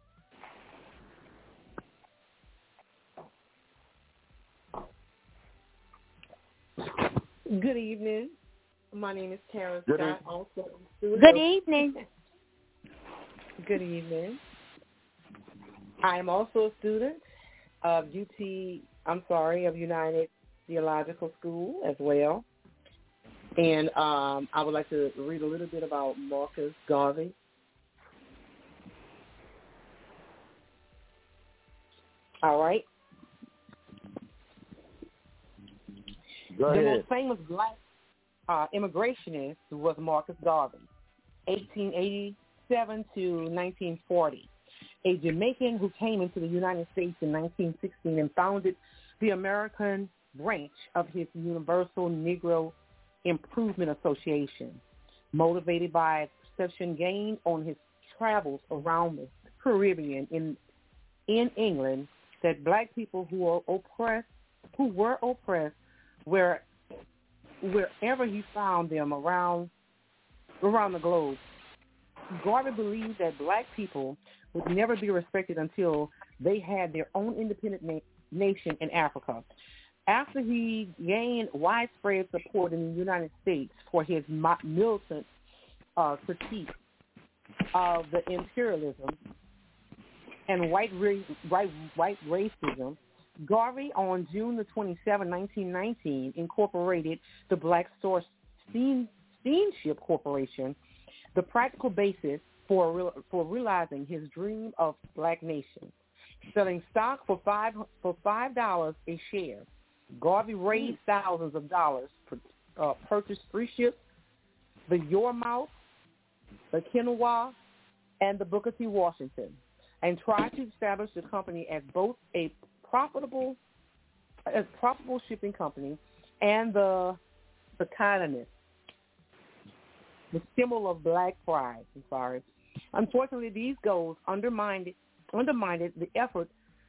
Good evening. My name is Tara Good Scott. e- Also, Good evening. Good evening. I am also a student of U T. I'm sorry, of United Theological School as well, and um, I would like to read a little bit about Marcus Garvey. All right. Go the ahead. most famous black uh, immigrationist was Marcus Garvey, eighteen eighty-seven to nineteen forty, a Jamaican who came into the United States in nineteen sixteen and founded the American branch of his Universal Negro Improvement Association, motivated by a perception gained on his travels around the Caribbean in in England that black people who are oppressed, who were oppressed, where wherever he found them around around the globe. Garvey believed that black people would never be respected until they had their own independent na- nation in Africa. After he gained widespread support in the United States for his militant uh, critique of the imperialism and white, ra- white, white racism, Garvey, on June the twenty-seventh, nineteen nineteen, incorporated the Black Star Steam, Steamship Corporation, the practical basis for real, for realizing his dream of black nation. Selling stock for five for five dollars a share, Garvey raised thousands of dollars, for, uh, purchased three ships, the Yormouth, the Kennewa, and the Booker T. Washington, and tried to establish the company as both a profitable, as profitable shipping company and the the colonist, the symbol of black pride. I'm sorry. Unfortunately, these goals undermined undermined the effort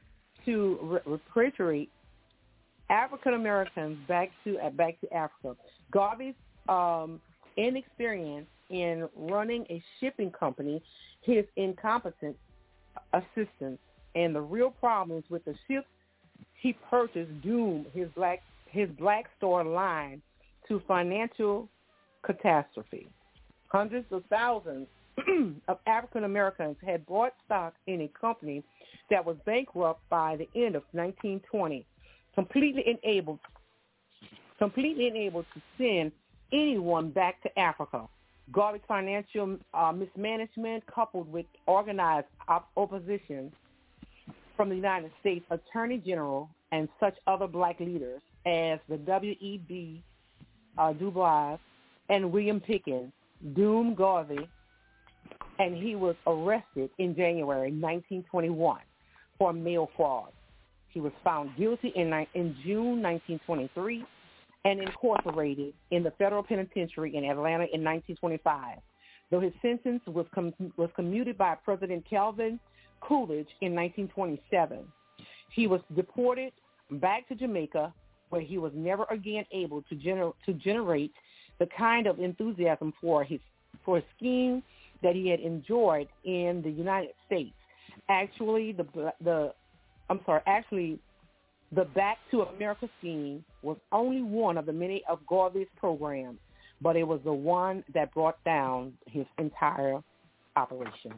to re- repatriate African Americans back to uh, back to Africa. Garvey's um, inexperience in running a shipping company, his incompetent assistance, and the real problems with the ships he purchased doomed his black his Black Star line to financial catastrophe. Hundreds of thousands of African Americans had bought stock in a company that was bankrupt by the end of nineteen twenty, completely unable, completely unable to send anyone back to Africa. Garvey's financial uh, mismanagement, coupled with organized op- opposition from the United States Attorney General and such other black leaders as the W E B Uh, Du Bois and William Pickens, doomed Garvey, and he was arrested in January nineteen twenty-one for mail fraud. He was found guilty in, in June nineteen twenty-three and incarcerated in the federal penitentiary in Atlanta in nineteen twenty-five, though his sentence was, com- was commuted by President Calvin Coolidge in nineteen twenty-seven. He was deported back to Jamaica, where he was never again able to, gener- to generate the kind of enthusiasm for his for a scheme that he had enjoyed in the United States. Actually, the the I'm sorry, actually, the Back to America scheme was only one of the many of Garvey's programs, but it was the one that brought down his entire operation.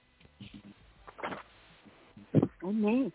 Amen.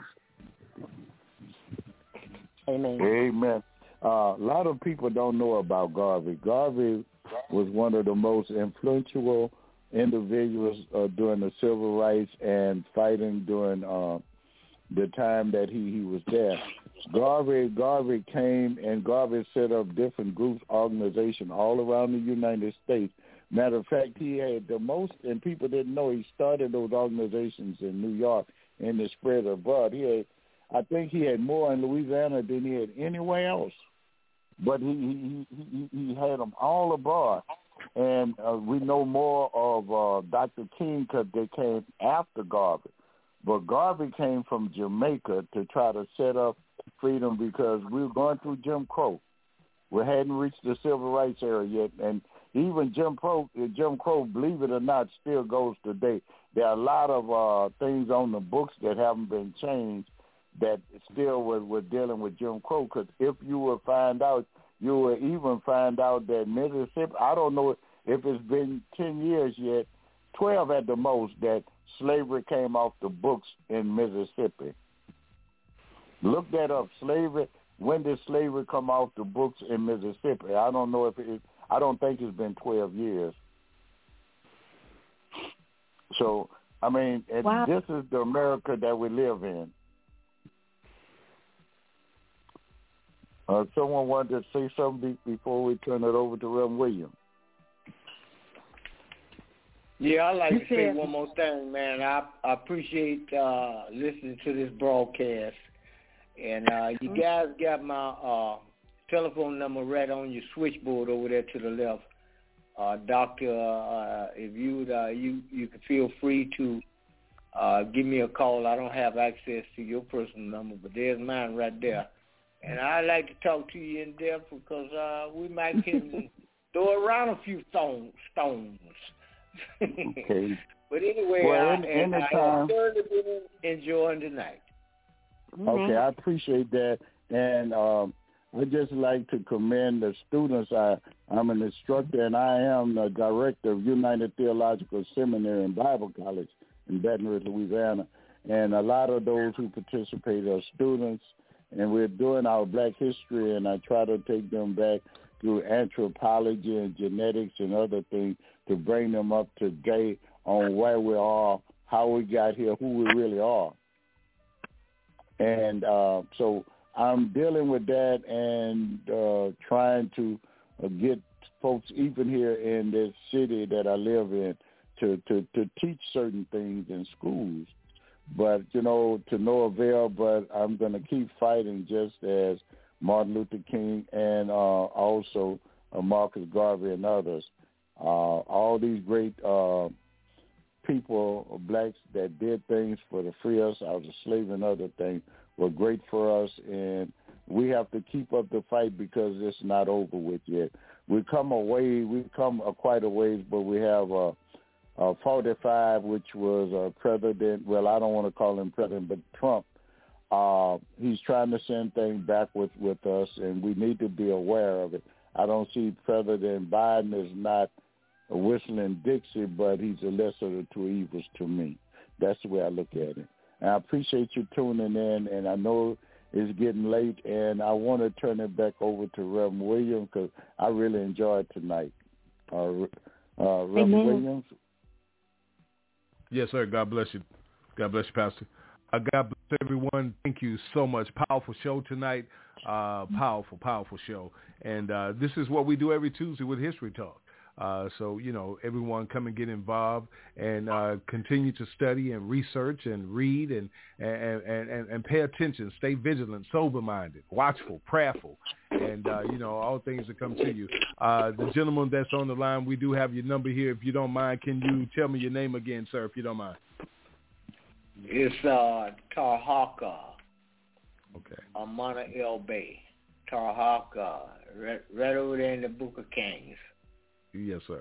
Amen. Amen. Uh, a lot of people don't know about Garvey. Garvey was one of the most influential individuals uh, during the civil rights and fighting during uh, the time that he, he was there. Garvey Garvey came and Garvey set up different groups, organizations all around the United States. Matter of fact, he had the most, and people didn't know, he started those organizations in New York and they spread abroad. He had, I think he had more in Louisiana than he had anywhere else. But he he, he, he had them all abroad. And uh, we know more of uh, Doctor King because they came after Garvey. But Garvey came from Jamaica to try to set up freedom because we were going through Jim Crow. We hadn't reached the civil rights era yet. And even Jim Crow, Jim Crow, believe it or not, still goes today. There are a lot of uh, things on the books that haven't been changed that still were, were dealing with Jim Crow, because if you would find out, you would even find out that Mississippi, I don't know if it's been ten years yet, twelve at the most, that slavery came off the books in Mississippi. Look that up. Slavery, when did slavery come off the books in Mississippi? I don't know if it, I don't think it's been twelve years. So, I mean, wow. This is the America that we live in. Uh, someone wanted to say something before we turn it over to Reverend Williams. Yeah, I'd like to say one more thing, man. I, I appreciate uh, listening to this broadcast. And uh, you guys got my uh, telephone number right on your switchboard over there to the left. Uh, doctor, uh, if you uh, you you can feel free to uh, give me a call. I don't have access to your personal number, but there's mine right there. And I'd like to talk to you in depth because uh, we might can throw around a few stone, stones. Okay. But anyway, well, I, in, and in I time, certainly been enjoying the night. Okay, I appreciate that. And um, I'd just like to commend the students. I, I'm an instructor, and I am the director of United Theological Seminary and Bible College in Baton Rouge, Louisiana. And a lot of those who participate are students. And we're doing our Black history, and I try to take them back through anthropology and genetics and other things to bring them up to date on where we are, how we got here, who we really are. And uh, so I'm dealing with that and uh, trying to uh, get folks even here in this city that I live in to, to, to teach certain things in schools. But, you know, to no avail, but I'm going to keep fighting just as Martin Luther King and uh, also uh, Marcus Garvey and others. Uh, all these great uh, people, blacks, that did things for to free us out of slavery and other things were great for us, and we have to keep up the fight because it's not over with yet. We come away, we come a quite a ways, but we have a, a forty-five, which was a president. Well, I don't want to call him president, but Trump. Uh, he's trying to send things back with, with us, and we need to be aware of it. I don't see President Biden as not a whistling Dixie, but he's a lesser of the two evils to me. That's the way I look at it. And I appreciate you tuning in, and I know it's getting late, and I want to turn it back over to Reverend Williams because I really enjoyed tonight. Uh, uh, Reverend Amen. Williams? Yes, sir. God bless you. God bless you, Pastor. Uh, God bless everyone. Thank you so much. Powerful show tonight. Uh, powerful, powerful show. And uh, this is what we do every Tuesday with History Talk. Uh, so, you know, everyone come and get involved and uh, continue to study and research and read and, and, and, and, and pay attention. Stay vigilant, sober-minded, watchful, prayerful, and, uh, you know, all things that come to you. Uh, the gentleman that's on the line, we do have your number here. If you don't mind, can you tell me your name again, sir, if you don't mind? It's uh, Tarhaka. Okay. Amana El Bay. Tarhaka. Right, right over there in the Book of Kings. Yes, sir.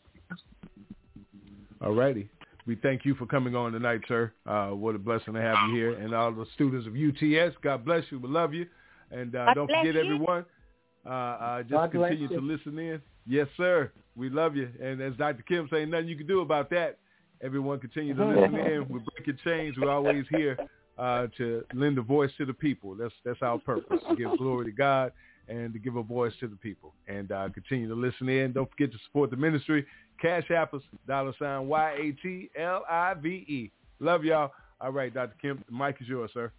All righty. We thank you for coming on tonight, sir. Uh, what a blessing to have you here. And all the students of U T S, God bless you. We love you. And uh, don't forget, everyone, uh, uh, just God continue to listen in. Yes, sir. We love you. And as Doctor Kim saying, nothing you can do about that. Everyone continue to listen in. We're breaking chains. We're always here uh, to lend a voice to the people. That's that's our purpose, to give glory to God and to give a voice to the people. And uh, continue to listen in. Don't forget to support the ministry. Cash App us, dollar sign Y A T L I V E. Love y'all. All right, Doctor Kemp, the mic is yours, sir.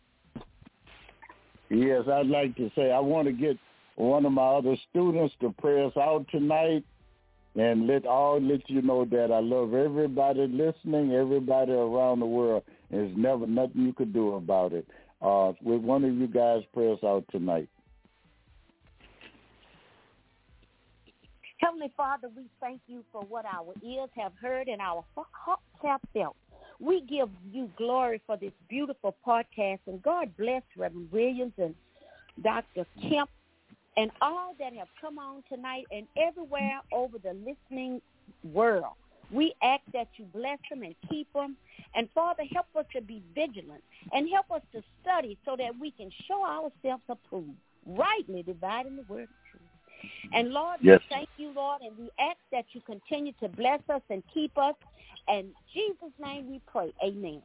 Yes, I'd like to say I want to get one of my other students to pray us out tonight and let all let you know that I love everybody listening, everybody around the world. There's never nothing you could do about it. Uh, with one of you guys pray us out tonight. Heavenly Father, we thank you for what our ears have heard and our hearts have felt. We give you glory for this beautiful podcast, and God bless Reverend Williams and Doctor Kemp and all that have come on tonight and everywhere over the listening world. We ask that you bless them and keep them. And, Father, help us to be vigilant and help us to study so that we can show ourselves approved, rightly dividing the word of truth. And, Lord, yes. we thank you, Lord, and we ask that you continue to bless us and keep us. In Jesus' name we pray. Amen.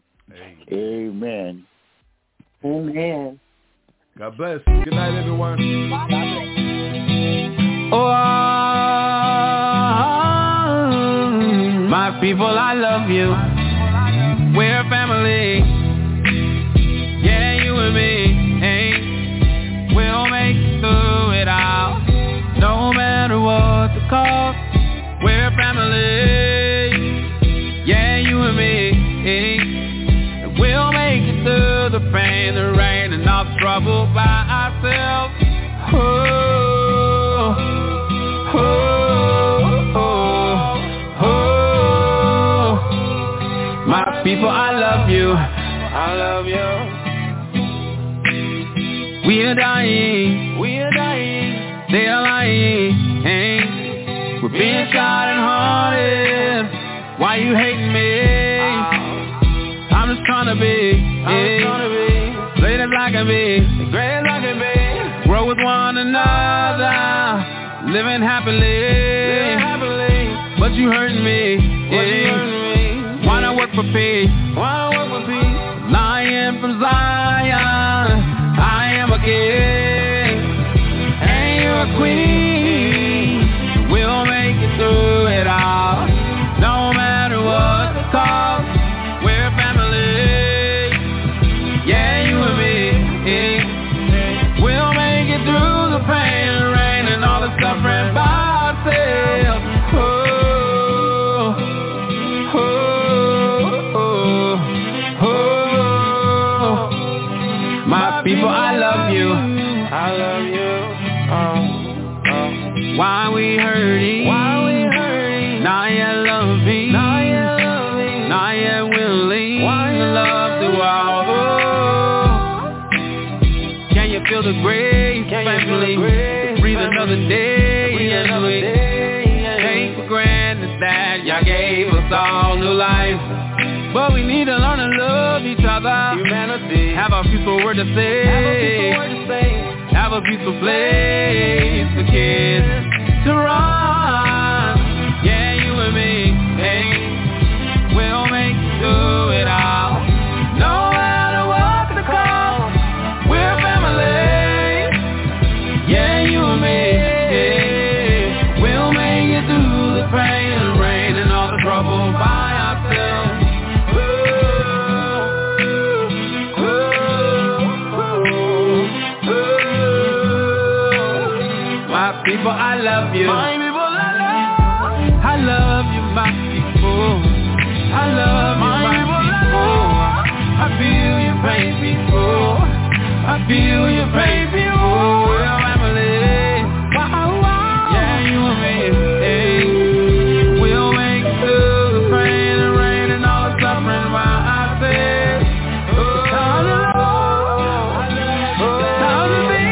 Amen. Amen. God bless. Good night, everyone. Oh, my people, I love you. We're family. Yeah, you and me. Hey, we'll make it through it all. No matter what the cost, we're family. Yeah, you and me. Hey, we'll make it through the pain, the rain, and all the trouble by ourselves. Oh, oh, oh, oh. My people, I love you. I love you. We are dying. We are dying. They are lying. Hey. We're being shot and haunted. Why you hating me? I'm just trying to be. I'm trying to be. Great as I can be. Great as I can be. Grow with one another. Living happily. Living happily. But you hurting me. But you hurting me. Why not work for peace? Why not work for peace? Lion from Zion. I am a king. And you're a queen. We'll make it through it all. No matter what the cost. We're family. Yeah, you and me. We'll make it through the pain and rain and all the suffering by ourselves. Oh, oh, oh, oh. My people, I love you. I love you. Oh, oh. Why we hurting? Why we hurting? Now you love me. Now you love me. the grace, family, to breathe another day, and we take for granted that y'all gave us all new life. But we need to learn to love each other. Humanity. Have a peaceful word to say. Have a peaceful place for kids to run. Yeah, you and me, hey, we'll make it do it all. No matter what the cost, we're family. Yeah, you and me, hey, we'll make it through the pain and rain and all the trouble by ourselves. People, I love you. My people, I love. I love you, my people. I love you, my, my people. I feel your pain, people. I feel your pain, people. We're family. Wow, wow. Yeah, you and me. Hey. We'll make it through the pain and rain and all the suffering while I say, oh, time to love. It's time to be.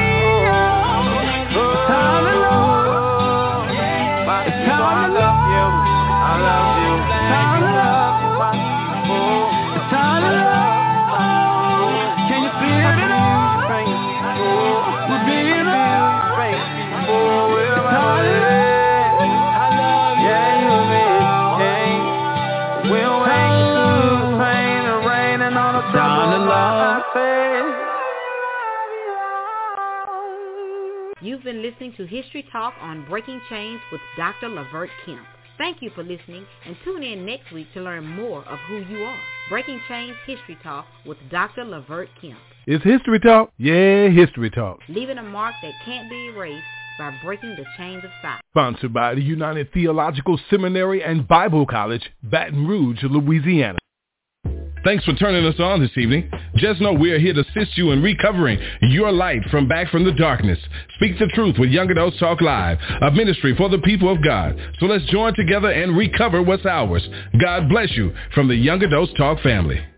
You've been listening to History Talk on Breaking Chains with Doctor Lavert Kemp. Thank you for listening, and tune in next week to learn more of who you are. Breaking Chains History Talk with Doctor Lavert Kemp. It's History Talk? Yeah, History Talk. Leaving a mark that can't be erased by breaking the chains of silence. Sponsored by the United Theological Seminary and Bible College, Baton Rouge, Louisiana. Thanks for turning us on this evening. Just know we are here to assist you in recovering your light from back from the darkness. Speak the truth with Young Adults Talk Live, a ministry for the people of God. So let's join together and recover what's ours. God bless you from the Young Adults Talk family.